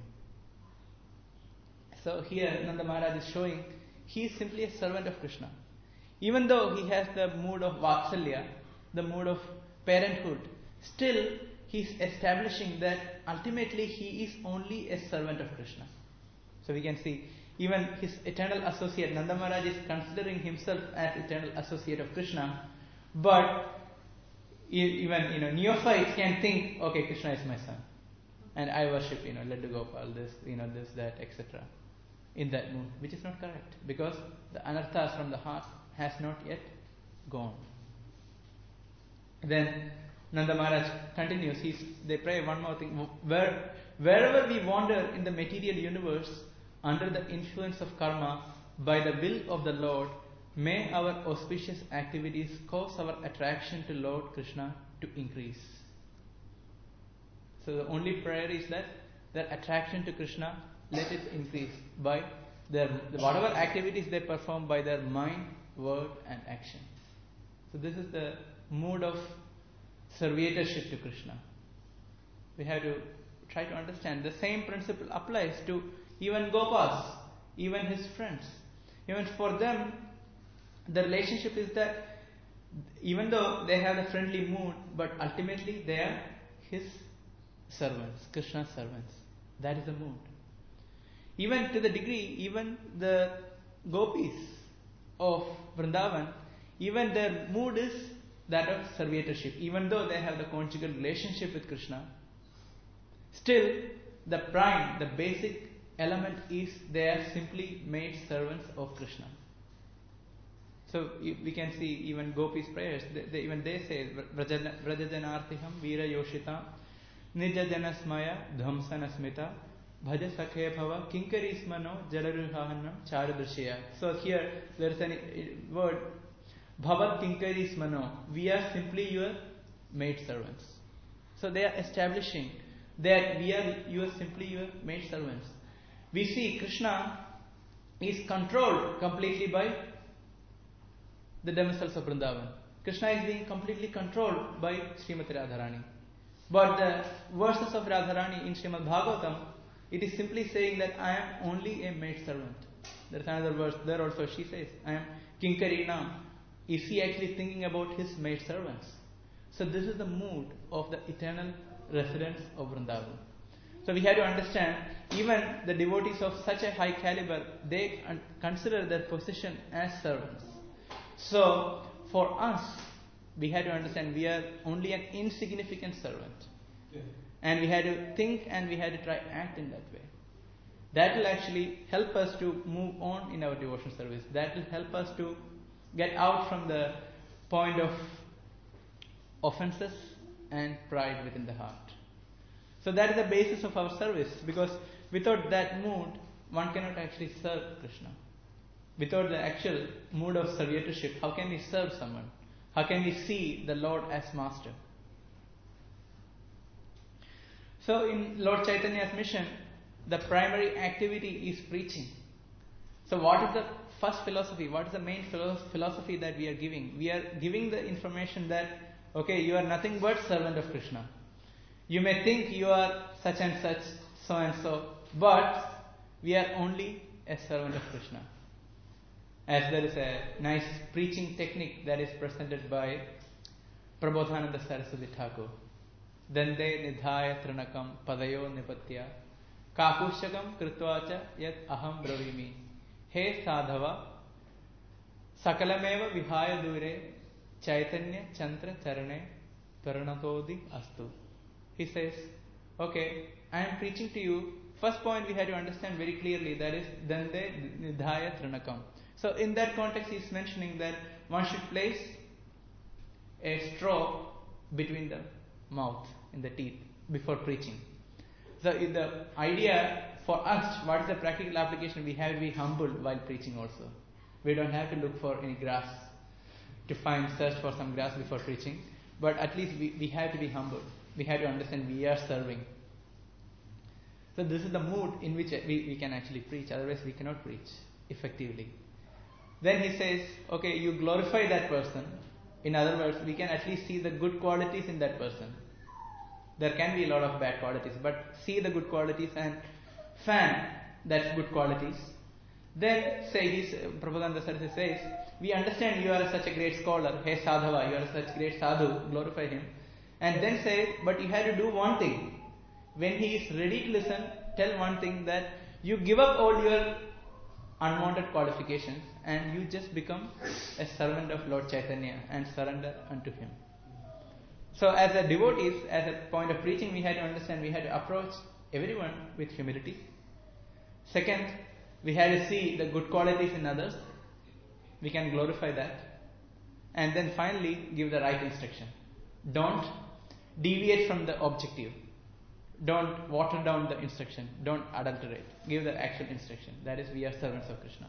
So here Nanda Maharaj is showing he is simply a servant of Krishna. Even though he has the mood of Vatsalya, the mood of parenthood, still he is establishing that ultimately he is only a servant of Krishna. So we can see even his eternal associate, Nanda Maharaj is considering himself as eternal associate of Krishna, but even you know neophytes can think, okay, Krishna is my son, and I worship you know Laddu Gopal, this you know this that et cetera. In that mood, which is not correct, because the anarthas from the heart has not yet gone. Then Nanda Maharaj continues. He's, they pray one more thing. Where, wherever we wander in the material universe under the influence of karma, by the will of the Lord, may our auspicious activities cause our attraction to Lord Krishna to increase. So the only prayer is that their attraction to Krishna, let it increase by their whatever activities they perform by their mind, word and action. So this is the mood of servitorship to Krishna. We have to try to understand the same principle applies to even Gopas, even his friends. Even for them, the relationship is that even though they have a friendly mood, but ultimately they are his servants, Krishna's servants. That is the mood. Even to the degree, even the gopis of Vrindavan, even their mood is that of servitorship. Even though they have the conjugal relationship with Krishna, still the prime, the basic element is they are simply made servants of Krishna. So we can see even gopis' prayers. They, they, even they say, Vrajajanartiham Veera Yoshitam Nijajana Smaya Dhamsana Smita Bhaja Sakhe Bhava Kinkari Smano Jalaruhahanam Charadrishya. So here there is a word Bhavat Kinkari Smano. We are simply your maid servants. So they are establishing that we are you are simply your maid servants. We see Krishna is controlled completely by the damsels of Vrindavan. Krishna is being completely controlled by Srimati Radharani. But the verses of Radharani in Srimad Bhagavatam, it is simply saying that I am only a maid servant. There is another verse there also. She says, I am Kinkarina. Is he actually thinking about his maid servants? So this is the mood of the eternal residents of Vrindavan. So we have to understand, even the devotees of such a high caliber, they consider their position as servants. So for us, we have to understand we are only an insignificant servant. Yeah. And we had to think and we had to try act in that way. That will actually help us to move on in our devotional service. That will help us to get out from the point of offenses and pride within the heart. So that is the basis of our service, because without that mood, one cannot actually serve Krishna. Without the actual mood of servitorship, how can we serve someone? How can we see the Lord as Master? So in Lord Chaitanya's mission, the primary activity is preaching. So what is the first philosophy? What is the main philosophy that we are giving? We are giving the information that, okay, you are nothing but servant of Krishna. You may think you are such and such, so and so, but we are only a servant of Krishna. As there is a nice preaching technique that is presented by Prabodhananda Saraswati Thakur. Dande nidhaya trinakam padayo nipatya kakushakam kritvacha yat aham bravimi he sadhava sakalameva vihaya dure chaitanya chantra charane paranatodi astu. He says, okay, I am preaching to you. First point we have to understand very clearly, that is dande nidhaya trinakam. So in that context he is mentioning that one should place a straw between the mouth, in the teeth, before preaching. So the idea for us, what is the practical application? We have to be humble while preaching also. We don't have to look for any grass, to find, search for some grass before preaching. But at least we, we have to be humble. We have to understand we are serving. So this is the mood in which we, we can actually preach. Otherwise we cannot preach effectively. Then he says, okay, you glorify that person. In other words, we can at least see the good qualities in that person. There can be a lot of bad qualities, but see the good qualities and fan that good qualities. Then say, he's, Prabodhananda Saraswati says, we understand you are such a great scholar, hey Sadhava, you are such great sadhu, glorify him. And then say, but you have to do one thing. When he is ready to listen, tell one thing, that you give up all your unwanted qualifications and you just become a servant of Lord Chaitanya and surrender unto him. So as a devotees, as a point of preaching, we had to understand we had to approach everyone with humility. Second, we had to see the good qualities in others. We can glorify that. And then finally, give the right instruction. Don't deviate from the objective. Don't water down the instruction. Don't adulterate. Give the actual instruction. That is, we are servants of Krishna.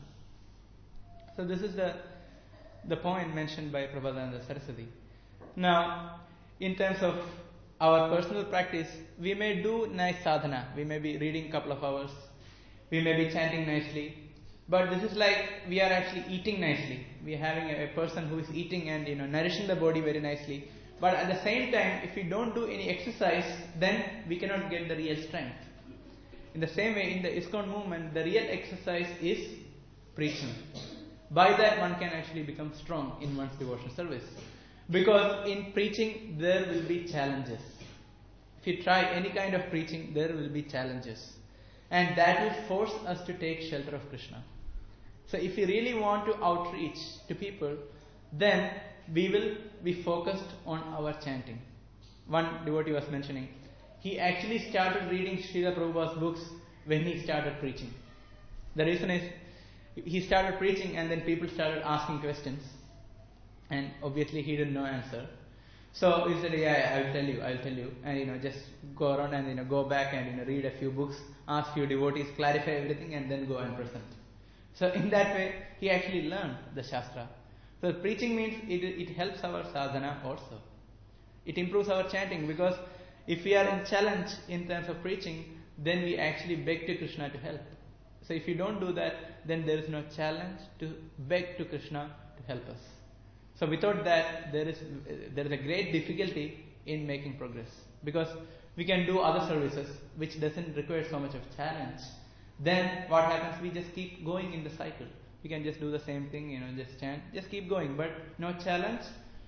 So this is the the point mentioned by Prabodhananda Saraswati. Now, in terms of our personal practice, we may do nice sadhana. We may be reading a couple of hours. We may be chanting nicely. But this is like we are actually eating nicely. We are having a, a person who is eating and you know nourishing the body very nicely. But at the same time, if we don't do any exercise, then we cannot get the real strength. In the same way, in the ISKCON movement, the real exercise is preaching. By that, one can actually become strong in one's devotional service. Because in preaching, there will be challenges. If you try any kind of preaching, there will be challenges. And that will force us to take shelter of Krishna. So if you really want to outreach to people, then we will be focused on our chanting. One devotee was mentioning, he actually started reading Srila Prabhupada's books when he started preaching. The reason is, he started preaching and then people started asking questions. And obviously he didn't know answer. So he said, yeah, I will tell you, I will tell you. And you know, just go around and you know, go back and you know, read a few books, ask few devotees, clarify everything and then go and present. So in that way, he actually learned the Shastra. So preaching means it, it helps our sadhana also. It improves our chanting, because if we are in challenge in terms of preaching, then we actually beg to Krishna to help. So if you don't do that, then there is no challenge to beg to Krishna to help us. So without that, there is there is a great difficulty in making progress, because we can do other services which doesn't require so much of challenge. Then what happens? We just keep going in the cycle. We can just do the same thing, you know, just chant, just keep going, but no challenge,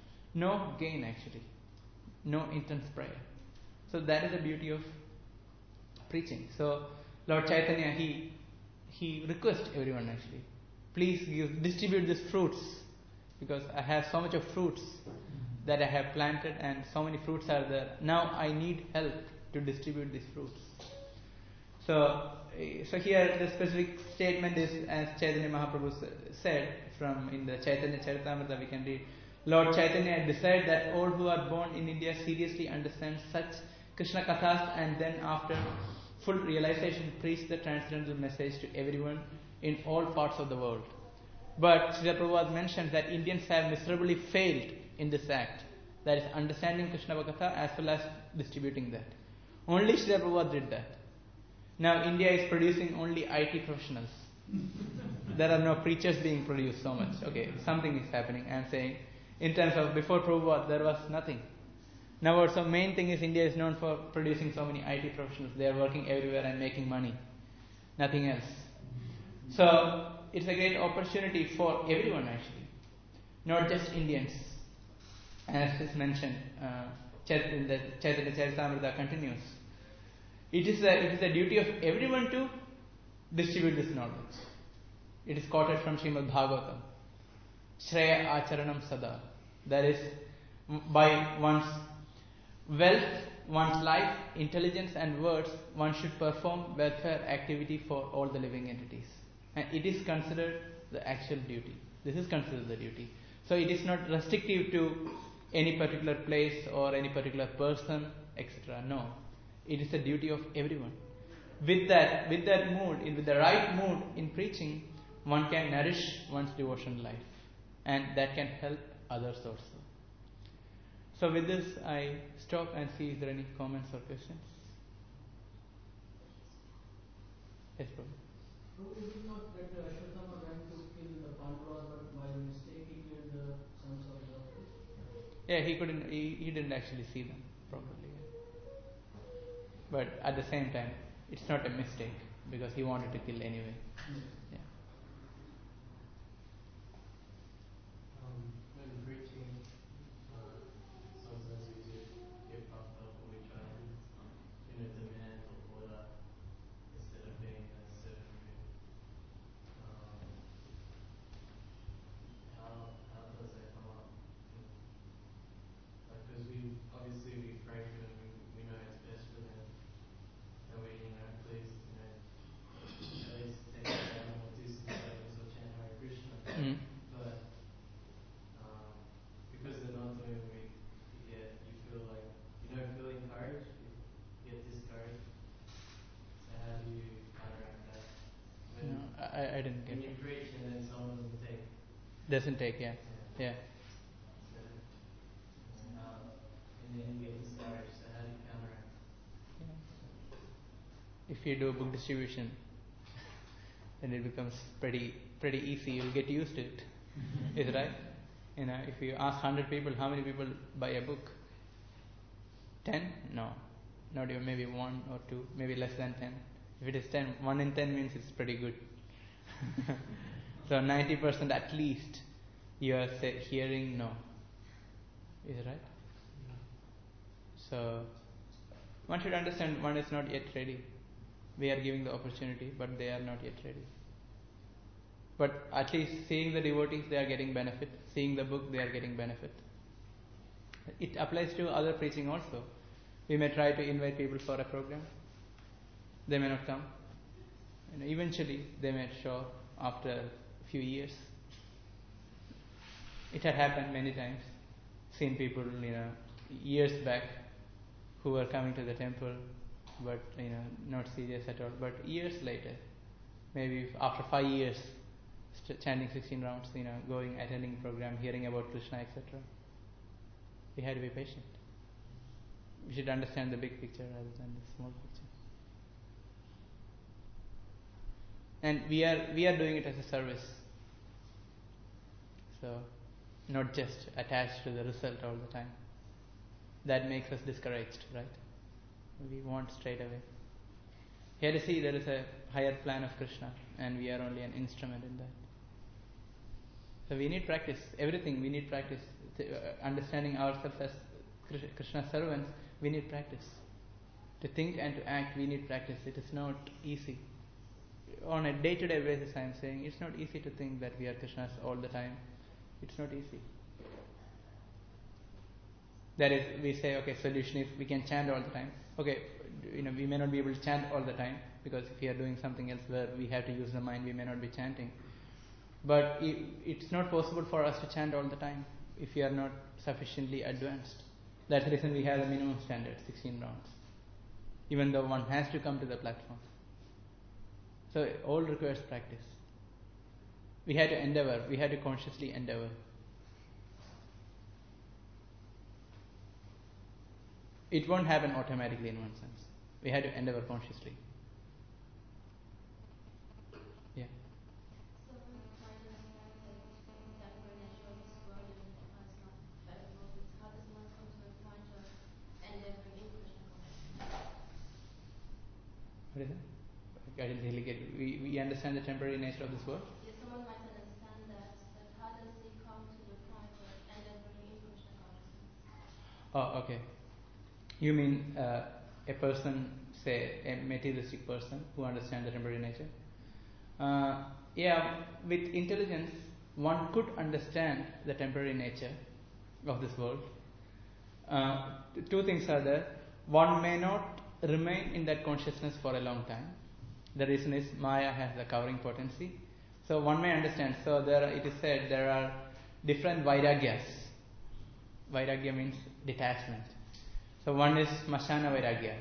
no gain actually, no intense prayer. So that is the beauty of preaching. So Lord Chaitanya, he he requests everyone actually, please give, distribute these fruits, because I have so much of fruits that I have planted and so many fruits are there. Now I need help to distribute these fruits. So, so here the specific statement is, as Chaitanya Mahaprabhu said, from in the Chaitanya Charitamrita we can read, Lord Chaitanya desired that all who are born in India seriously understand such Krishna Kathas, and then after full realization preach the transcendental message to everyone in all parts of the world. But Srila Prabhupada mentioned that Indians have miserably failed in this act, that is understanding Krishna Katha as well as distributing that. Only Srila Prabhupada did that. Now India is producing only I T professionals. There are no preachers being produced so much. Okay, something is happening. I am saying, in terms of before Prabhupada, there was nothing. Now also main thing is India is known for producing so many I T professionals. They are working everywhere and making money. Nothing else. So it's a great opportunity for everyone actually, not just Indians. As is mentioned, uh, in the Chaitanya Charitamrita continues. It is, a, it is the duty of everyone to distribute this knowledge. It is quoted from Srimad Bhagavatam. Shreya Acharanam Sada. That is, by one's wealth, one's life, intelligence and words, one should perform welfare activity for all the living entities. And it is considered the actual duty. This is considered the duty. So it is not restrictive to any particular place or any particular person, et cetera. No. It is the duty of everyone. With that, with that mood, with the right mood in preaching, one can nourish one's devotional life. And that can help others also. So with this, I stop and see if there are any comments or questions. Yes, Prabhu. So it is not that uh, Ashwatthama went to kill the Pandavas, but by mistake he killed the sons of the... Yeah, he couldn't, he, he didn't actually see them properly. But at the same time, it's not a mistake because he wanted to kill anyway. Mm. Yeah. Um, when preaching, uh, sometimes we get, get puffed up when we try and, you know, demand or order instead of being in a certain mood. Um, how how does that come up? Like, because we obviously we pray for them, we, we know it's best for them, and we, you know, please, you know, at least take it down or do some service or chant Hare Krishna. Mm. But um, because they're not doing it, we, you get, you feel like you don't feel encouraged, you get discouraged. So how do you counteract that? When, No, I, I didn't get when you it. preach and then someone doesn't take. Doesn't take, yeah. Yeah. So, uh, and then you get discouraged. So how do you counteract? If you do book distribution, then it becomes pretty pretty easy. You'll get used to it. Is it right? You know, if you ask hundred people, how many people buy a book? Ten? No, not even. Maybe one or two. Maybe less than ten. If it is ten, one in ten means it's pretty good. So ninety percent at least you are say, hearing no. Is it right? So one should understand one is not yet ready. We are giving the opportunity, but they are not yet ready. But at least seeing the devotees, they are getting benefit. Seeing the book, they are getting benefit. It applies to other preaching also. We may try to invite people for a program. They may not come. You know, eventually, they may show up after a few years. It had happened many times. Seen people, you know, years back who were coming to the temple, but you know, not serious at all. But years later, maybe after five years, st- chanting sixteen rounds, you know, going, attending program, hearing about Krishna, et cetera. We had to be patient. We should understand the big picture rather than the small picture. And we are we are doing it as a service. So, not just attached to the result all the time. That makes us discouraged, right? We want straight away. Here to see there is a higher plan of Krishna, and we are only an instrument in that. So we need practice. Everything we need practice. To, uh, understanding ourselves as Krishna's servants, we need practice. To think and to act, we need practice. It is not easy. On a day-to-day basis, I am saying it's not easy to think that we are Krishna's all the time. It's not easy. That is, we say, okay, solution is we can chant all the time. Okay, you know, we may not be able to chant all the time because if we are doing something else where we have to use the mind, we may not be chanting. But it's not possible for us to chant all the time if we are not sufficiently advanced. That's the reason we have the minimum standard, sixteen rounds. even though one has to come to the platform. So it all requires practice. We had to endeavor, we had to consciously endeavor. It won't happen automatically in one sense. We had to endeavor consciously. Yeah. Someone trying to understand the temporary nature of this world and the past not better motives. How does one come to a point of endeavoring in Krishna consciousness? What is it? I didn't really get it. We, we understand the temporary nature of this world? Yes, someone might understand that, but how does he come to the point of endeavoring in Krishna consciousness? Oh, okay. You mean uh, a person, say a materialistic person who understands the temporary nature? Uh, yeah, with intelligence, one could understand the temporary nature of this world. Uh, two things are there. One may not remain in that consciousness for a long time. The reason is Maya has the covering potency. So one may understand. So there, it is said there are different vairagyas. Vairagya means detachment. So one is Smashana Vairagya.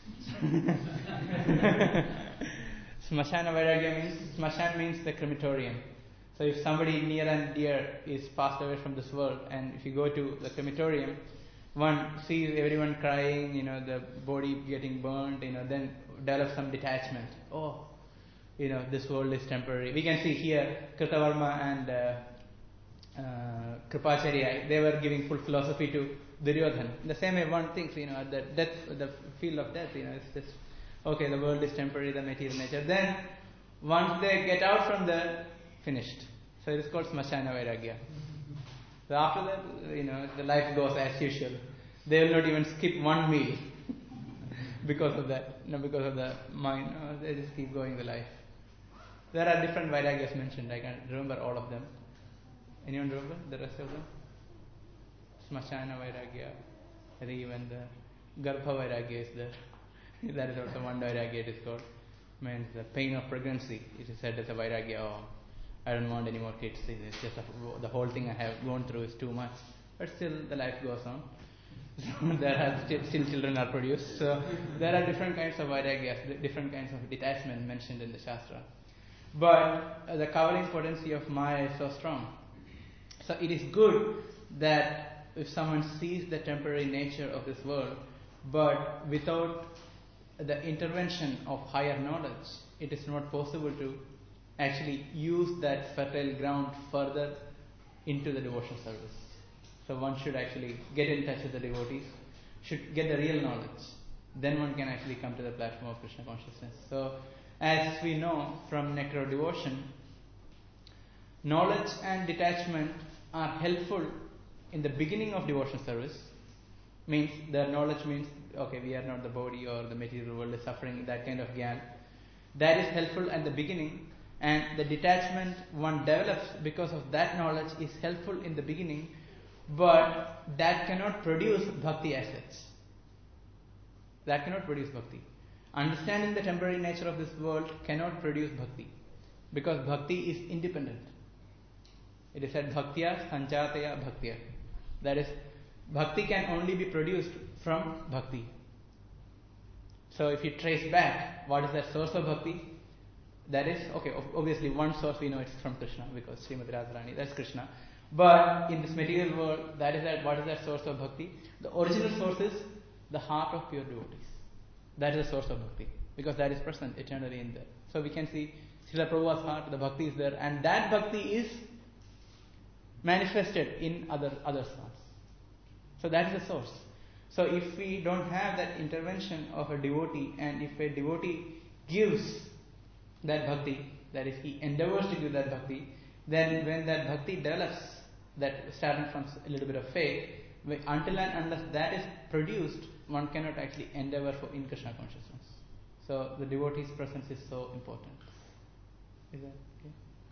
Smashana Vairagya means, Smashan means the crematorium. So if somebody near and dear is passed away from this world, and if you go to the crematorium, one sees everyone crying, you know, the body getting burnt, you know, then develop some detachment. Oh, you know, this world is temporary. We can see here Kritavarma and uh, uh, Kripacharya, they were giving full philosophy to Duryodhan. In the same way, one thinks, you know, at the death, the field of death, you know, it's just, okay, the world is temporary, the material nature. Then, once they get out from there, finished. So it is called Smashana Vairagya. So after that, you know, the life goes as usual. They will not even skip one meal because of that, you know, because of the mind. No, they just keep going the life. There are different Vairagyas mentioned. I can't remember all of them. Anyone remember the rest of them? Smashana Vairagya. I think even the Garbha Vairagya is there. That is also one Vairagya it is called. Means the pain of pregnancy. It is said as a Vairagya. Oh, I don't want any more kids. It's just a, the whole thing I have gone through is too much. But still the life goes on. there are still, still children are produced. So there are different kinds of Vairagyas, different kinds of detachment mentioned in the Shastra. But uh, the covering potency of Maya is so strong. So it is good that if someone sees the temporary nature of this world, but without the intervention of higher knowledge, it is not possible to actually use that fertile ground further into the devotional service. So one should actually get in touch with the devotees, should get the real knowledge. Then one can actually come to the platform of Krishna consciousness. So as we know from Nectar of Devotion, knowledge and detachment are helpful in the beginning of devotional service. Means the knowledge means, okay, we are not the body or the material world is suffering, that kind of gyan. That is helpful at the beginning, and the detachment one develops because of that knowledge is helpful in the beginning, but that cannot produce bhakti as such. That cannot produce bhakti. Understanding the temporary nature of this world cannot produce bhakti, because bhakti is independent. It is said bhaktya sanjataya bhaktya. That is, bhakti can only be produced from bhakti. So if you trace back, what is the source of bhakti? That is, okay, obviously one source we know it's from Krishna, because Srimati Radharani, that's Krishna. But in this material world, that is that, what is that source of bhakti? The original source is the heart of pure devotees. That is the source of bhakti, because that is present eternally in there. So we can see Srila Prabhupada's heart, the bhakti is there, and that bhakti is manifested in other other stars. So that is the source. So if we don't have that intervention of a devotee, and if a devotee gives that bhakti, that is, he endeavors to give that bhakti, then when that bhakti develops, that starting from a little bit of faith, until and unless that is produced, one cannot actually endeavor for in Krishna consciousness. So the devotee's presence is so important. Is that okay?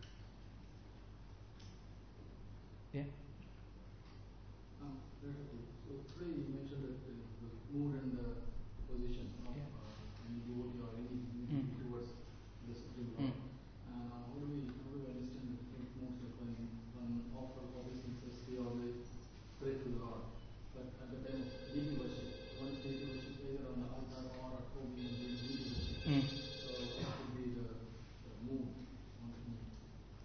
Yeah? Um, very helpful. So today you mentioned that the, the mood and the position of Yeah. uh, any devotee or any Mm. towards the Supreme Mm. Lord. And uh, how do we how do we understand the different moods, like when one offer obeisances, we always pray to the Lord. But at the time of deity worship, one is deity worship either on the altar or at home,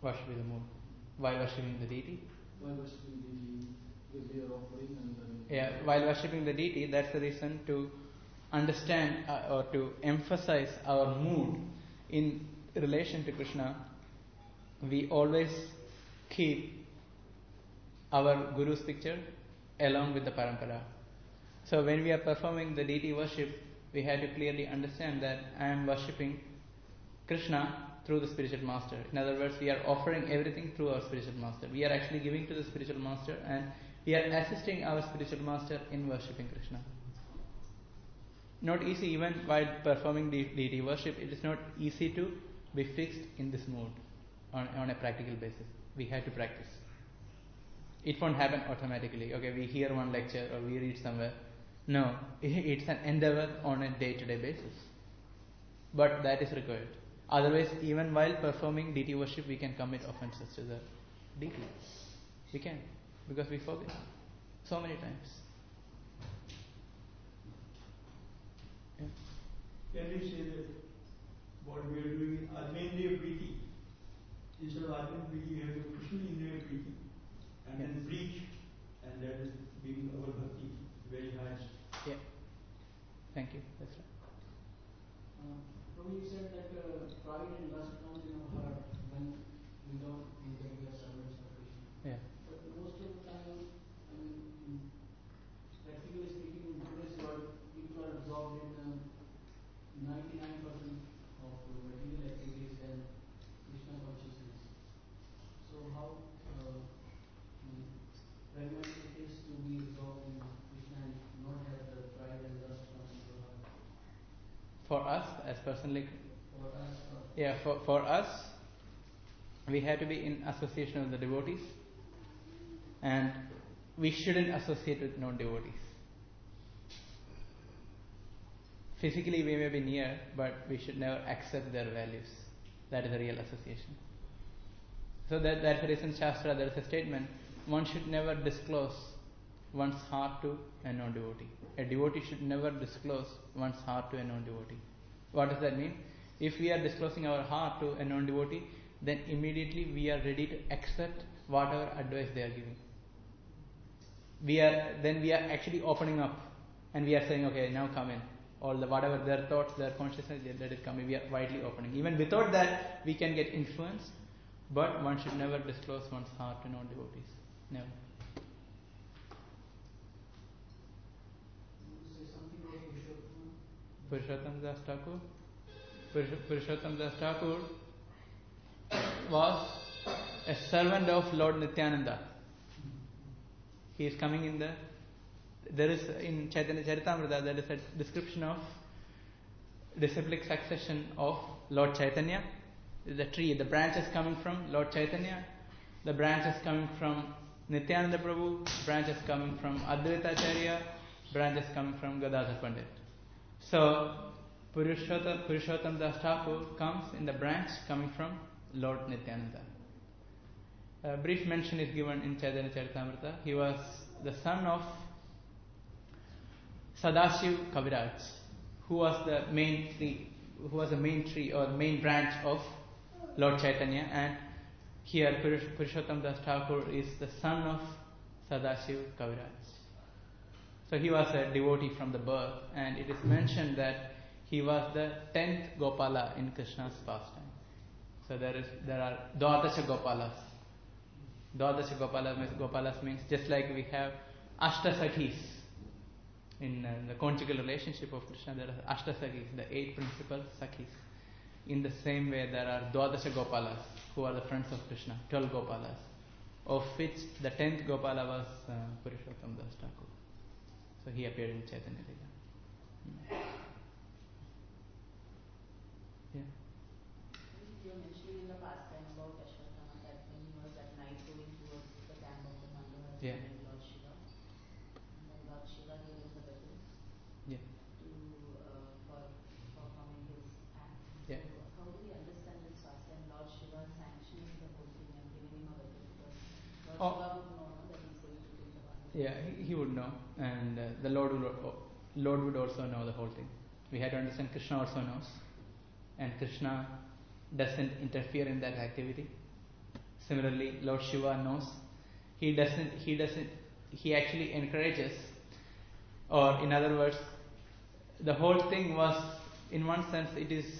Worshipping the mood. While worshipping the deity. While worshipping the give their offering and then. Yeah, while worshipping the deity, that's the reason to understand uh, or to emphasize our mood in relation to Krishna. We always keep our Guru's picture along with the parampara. So when we are performing the deity worship, we have to clearly understand that I am worshipping Krishna through the spiritual master. In other words, we are offering everything through our spiritual master. We are actually giving to the spiritual master and we are assisting our spiritual master in worshipping Krishna. Not easy, even while performing the deity worship, it is not easy to be fixed in this mood on, on a practical basis. We have to practice. It won't happen automatically. Okay, we hear one lecture or we read somewhere. No, it's an endeavor on a day-to-day basis. But that is required. Otherwise, even while performing deity worship, we can commit offenses to the deity. We can, because we forget so many times. Yeah. Can you say that what we are doing in Advendriya Priti, instead of Advendriya Priti, we have the Krishna Indriya Priti, and Yeah. then preach, and that is being our bhakti very high. Yeah. Thank you. That's right. Uh, Prabhu, you said that uh, pride and lust comes in our heart when we don't think that we are servants of Krishna. Yeah. But most of the time, I mean, practically speaking, in today's world, people are absorbed in um, ninety-nine percent of uh, material activities than Krishna consciousness. So how uh, um, relevant it is to be absorbed in Krishna and not have the pride and lust come into our heart? For us, as personally, For us, or yeah, for, for us, we have to be in association with the devotees, and we shouldn't associate with non-devotees. Physically, we may be near, but we should never accept their values. That is a real association. So that that's the reason Shastra, there is a statement: one should never disclose one's heart to a non-devotee. A devotee should never disclose one's heart to a non-devotee. What does that mean? If we are disclosing our heart to a non-devotee, then immediately we are ready to accept whatever advice they are giving. We are then we are actually opening up, and we are saying, okay, now come in. All the whatever their thoughts, their consciousness, let it come in. We are widely opening. Even without that, we can get influenced, but one should never disclose one's heart to non-devotees. Never. you say something about Purushottam? Purushottam Das Thakur. Purush- Purushottam Das Thakur was a servant of Lord Nityananda. He is coming in the. There is in Chaitanya Charitamrita there is a description of disciplic succession of Lord Chaitanya. The tree, the branches coming from Lord Chaitanya, the branches coming from Nityananda Prabhu, branches coming from Advaita Acharya, branches coming from Gadadhar Pandit. So Purushottam, Purushottam Das Thakur comes in the branch coming from Lord Nityananda. A brief mention is given in Chaitanya Charitamrita. He was the son of Sadashiv Kaviraj, who was the main tree, who was the main tree or the main branch of Lord Chaitanya, and here Purush, Purushottam Das Thakur is the son of Sadashiv Kaviraj. So he was a devotee from the birth, and it is mentioned that he was the tenth Gopala in Krishna's pastime. So there is there are Dwadasha Gopalas. Dwadasha Gopalas, Gopalas means just like we have Ashta Sakhis. In uh, the conjugal relationship of Krishna, there are Ashta Sakhis, the eight principal Sakhis. In the same way, there are Dwadasha Gopalas, who are the friends of Krishna, twelve Gopalas, of which the tenth Gopala was uh, Purushottam Das Thakur. So he appeared in Chaitanya Lila. Hmm. Yeah. You were mentioning in the past time about Ashwatthama that when he was at night going towards the camp of the Pandavas Yeah. and Lord Shiva, and then Lord Shiva gave him the weapons Yeah. to uh, for performing his act. Yeah. So how do we understand this past time Lord Shiva sanctioning the whole thing and giving him a weapon, because Lord Oh. Shiva would know no, that he's going to kill the Pandavas. Yeah, he, he would know, and uh, the Lord would, al- Lord would also know the whole thing. We had to understand Krishna also knows, and Krishna doesn't interfere in that activity. Similarly, Lord Shiva knows. He doesn't, he doesn't, he actually encourages, or in other words, the whole thing was, in one sense, it is,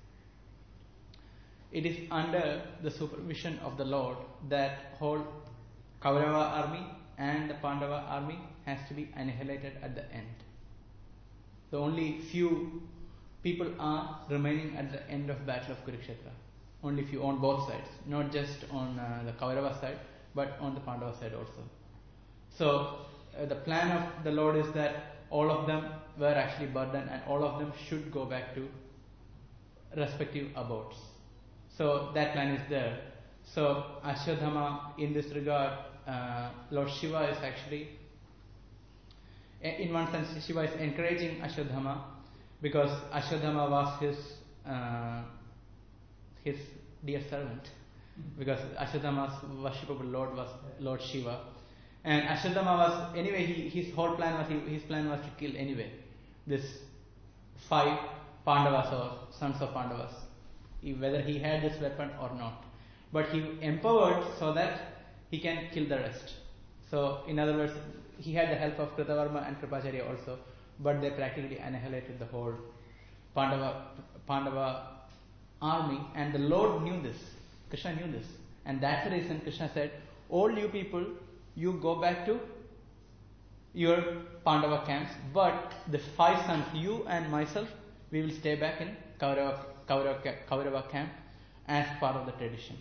it is under the supervision of the Lord that whole Kaurava army and the Pandava army has to be annihilated at the end. The only few people are remaining at the end of battle of Kurukshetra. Only few on both sides, not just on uh, the Kaurava side, but on the Pandava side also. So uh, the plan of the Lord is that all of them were actually burdened and all of them should go back to respective abodes. So that plan is there. So Ashwadhama, in this regard, uh, Lord Shiva is actually, in one sense, Shiva is encouraging Ashwadhama, because Ashwadhama was his uh, his dear servant, because Ashwadhama's worshipable Lord was Lord Shiva, and Ashwadhama was, anyway, he, his whole plan was, he, his plan was to kill anyway this five Pandavas or sons of Pandavas, whether he had this weapon or not. But he empowered so that he can kill the rest. So, in other words, he had the help of Kritavarma and Kripacharya also, but they practically annihilated the whole Pandava, Pandava army, and the Lord knew this. Krishna knew this. And that's the reason Krishna said, all you people, you go back to your Pandava camps, but the five sons, you and myself, we will stay back in Kaurava, Kaurava, Kaurava camp as part of the tradition.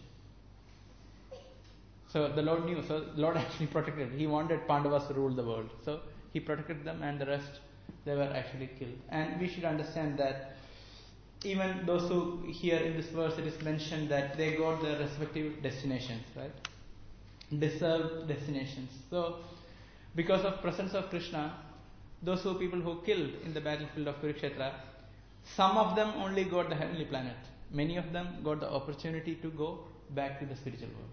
So the Lord knew, so the Lord actually protected. He wanted Pandavas to rule the world. So he protected them, and the rest, they were actually killed. And we should understand that even those who, here in this verse it is mentioned that they got their respective destinations, right? Deserved destinations. So because of presence of Krishna, those who people who killed in the battlefield of Kurukshetra, some of them only got the heavenly planet. Many of them got the opportunity to go back to the spiritual world.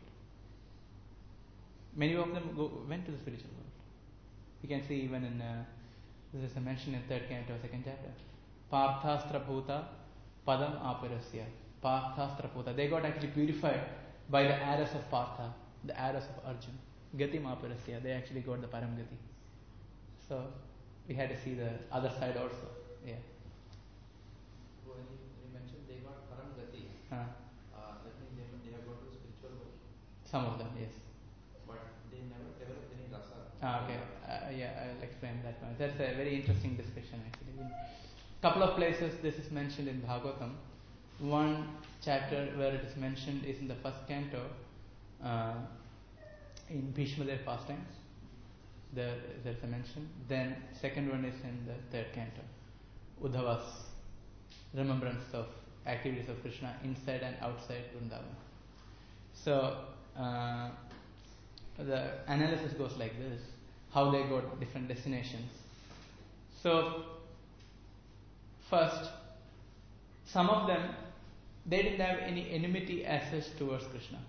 Many of them go, went to the spiritual world. You can see even in, uh, this is a mention in third canto, second chapter. Parthastra bhuta padam apurasya. Parthastra bhuta. They got actually purified by the arrows of Partha, the arrows of Arjun. Gati apurasya. They actually got the param gati. So we had to see the other side also. Yeah. When you, when you mentioned they got param gati, Uh, uh, that means they, they have got to spiritual world, some of them, yes. but they never developed any rasa. Ah, okay. Uh, yeah, I'll explain that one. That's a very interesting discussion actually. In couple of places this is mentioned in Bhagavatam. One chapter where it is mentioned is in the first canto, uh, in Bhishma Dev pastimes. There there's a mention. Then second one is in the third canto, Uddhava's remembrance of activities of Krishna inside and outside Vrindavan. So uh, the analysis goes like this: how they got different destinations. So first, some of them, they didn't have any enmity as such towards Krishna.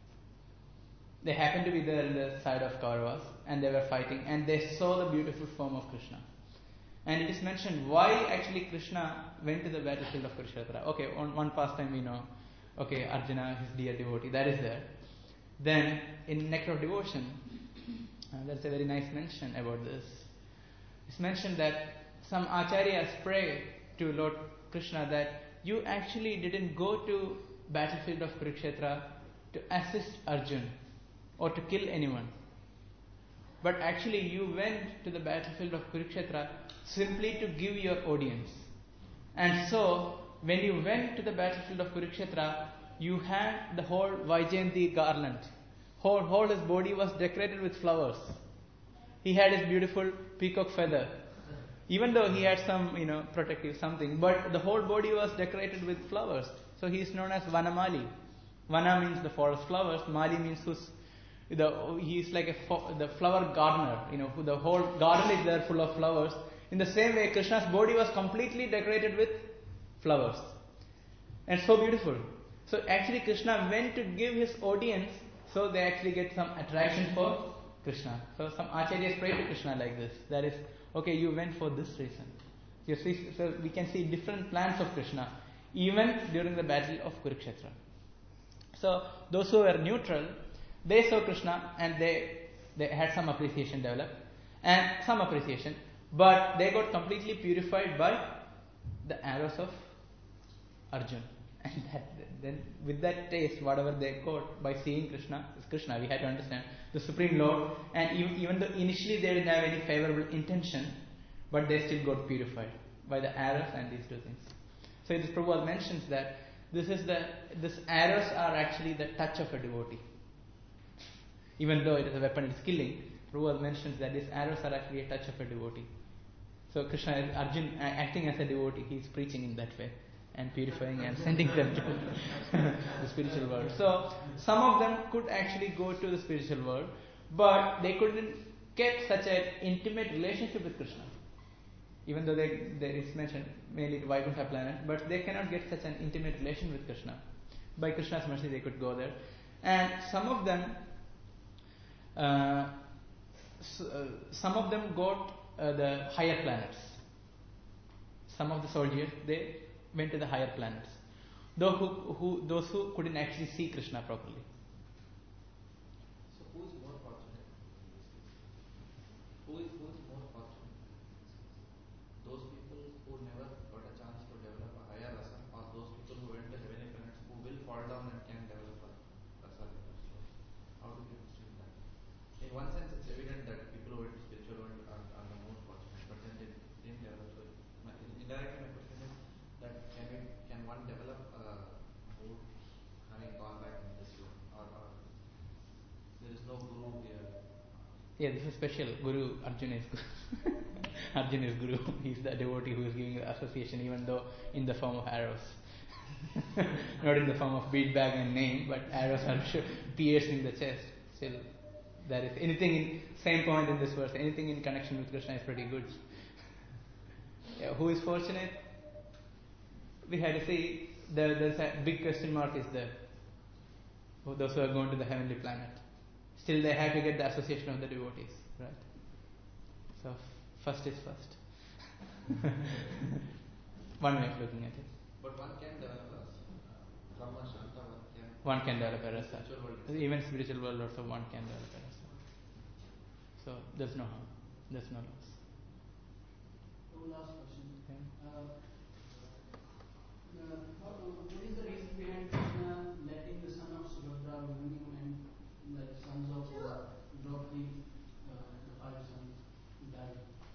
They happened to be there in the side of Kauravas, and they were fighting, and they saw the beautiful form of Krishna. And it is mentioned why actually Krishna went to the battlefield of Kurukshetra. Okay, on one pastime we know, okay, Arjuna, his dear devotee, that is there. Then in Nectar of Devotion, uh, there's a very nice mention about this. It's mentioned that some acharyas pray to Lord Krishna that you actually didn't go to battlefield of Kurukshetra to assist Arjun or to kill anyone, but actually you went to the battlefield of Kurukshetra simply to give your audience. And so when you went to the battlefield of Kurukshetra, you had the whole Vaijayanti garland. Whole, whole his body was decorated with flowers. He had his beautiful peacock feather. Even though he had some, you know, protective something, but the whole body was decorated with flowers. So he is known as Vanamali. Vana means the forest flowers. Mali means who's the, he is like a fo- the flower gardener. You know, who the whole garden is there full of flowers. In the same way, Krishna's body was completely decorated with flowers, and so beautiful. So actually, Krishna went to give his audience, so they actually get some attraction for Krishna. So some acharyas pray to Krishna like this. That is, okay, you went for this reason. You see, so we can see different plans of Krishna, even during the battle of Kurukshetra. So those who were neutral, they saw Krishna and they they had some appreciation developed and some appreciation, but they got completely purified by the arrows of Arjun. And that, then with that taste, whatever they got by seeing Krishna, is Krishna. We had to understand the Supreme Lord, and even, even though initially they didn't have any favorable intention, but they still got purified by the arrows and these two things. So this Prabhupada mentions that this is the this arrows are actually the touch of a devotee. Even though it is a weapon, it is killing. Prabhupada mentions that these arrows are actually a touch of a devotee. So Krishna is Arjun acting as a devotee. He is preaching in that way and purifying and sending them to the spiritual world. So some of them could actually go to the spiritual world, but they couldn't get such an intimate relationship with Krishna. Even though they, there is mentioned mainly to Vaikuntha planet, but they cannot get such an intimate relation with Krishna. By Krishna's mercy, they could go there, and some of them, uh, s- uh, some of them got uh, the higher planets. Some of the soldiers, they went to the higher planets. Those who, who those who couldn't actually see Krishna properly. So who is more fortunate? Who is who is more fortunate? Those people who never got a chance to develop a higher rasa, or those people who went to heavenly planets who will fall down and can develop a rasa later? So how do we understand that? In one sense, it's evident that people who went to spiritual world are, are the most fortunate, but then they didn't develop. So my, indirectly, my question is that can we can one develop a mood having gone back in this world, or, or there is no guru here? Yeah, this is special. Guru Arjuna is Guru. Arjuna is Guru. He is the devotee who is giving the association, even though in the form of arrows. Not in the form of bead bag and name, but arrows are piercing the chest. Still, there is anything in same point in this verse. Anything in connection with Krishna is pretty good. Yeah, who is fortunate? We had to see. There, there's a big question mark is there. For those who are going to the heavenly planet, still they have to get the association of the devotees, right? So first is first. One way of looking at it. But one can develop a rasa. Brahma Shanta one can. One can develop a rasa. Spiritual world. Even spiritual world also one can develop a rasa. So there's no harm. There's no loss. One last question. Okay. Uh, the, what, what is the reason behind Krishna letting the son of Subhadra, Abhimanyu, and like sons of uh, Draupadi, uh, the five sons, die?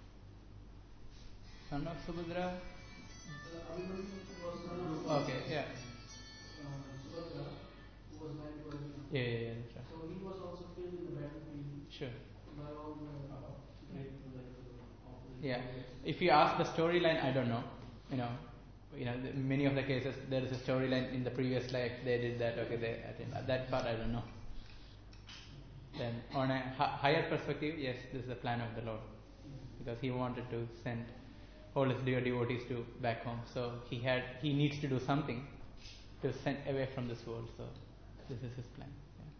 Son of Subhadra. Uh, Abhimanyu was son of Okay, yeah. uh, Subhadra, who was married to Arjuna. Yeah, yeah, yeah, that's right. So he was also killed in the battlefield Sure. by all the great like uh, opposite. Yeah. warriors. If you ask the storyline, I don't know. You know, you know, the, many of the cases there is a storyline in the previous life they did that. Okay, they I think that part I don't know. Then on a hi- higher perspective, yes, this is the plan of the Lord, because He wanted to send all His dear devotees to back home. So He had He needs to do something to send away from this world. So this is His plan.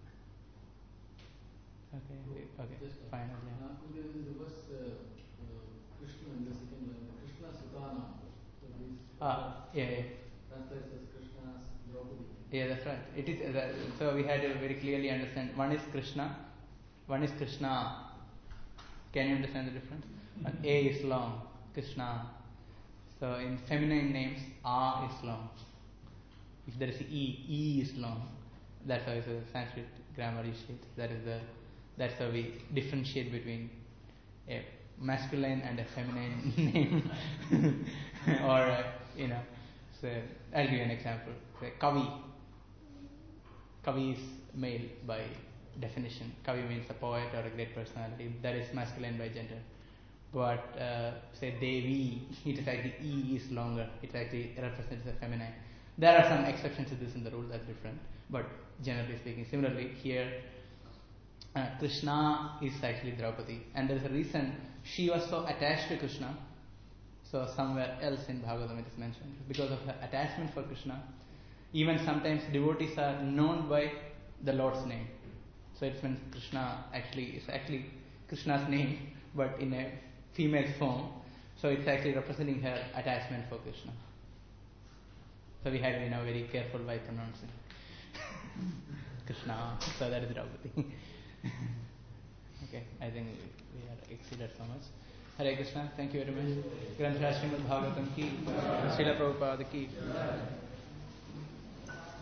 Yeah. Okay. Okay. Just a- Fine. Yeah. Now, there is the verse uh, uh, Krishna in the second line, Krishna Sutana. So this Ah, yeah, yeah. translates as Krishna's Draupadi. Yeah, that's right. It is uh, that, so we had to very clearly understand. One is Krishna, one is Krishna. Can you understand the difference? Uh, A is long, Krishna. So in feminine names, A is long. If there is E, E is long. That's how it's a Sanskrit grammar usually. That is the that's how we differentiate between a masculine and a feminine name. Or uh, you know, so I'll give you an example. Say Kavi. Kavi is male by definition. Kavi means a poet or a great personality. That is masculine by gender. But uh, say Devi, it is actually E is longer. It actually represents the feminine. There are some exceptions to this in the rule, that's different. But generally speaking, similarly here, uh, Krishna is actually Draupadi. And there is a reason she was so attached to Krishna. So somewhere else in Bhagavatam it is mentioned. Because of her attachment for Krishna, even sometimes devotees are known by the Lord's name. So it's when Krishna actually is actually Krishna's name, but in a female form. So it's actually representing her attachment for Krishna. So we have to be now very careful by pronouncing. Krishna. So that is Draupadi. Okay, I think we, we are exceeded so much. Hare Krishna, thank you very much. Granthra Srimad Bhagavatam ki, Srila Prabhupada ki.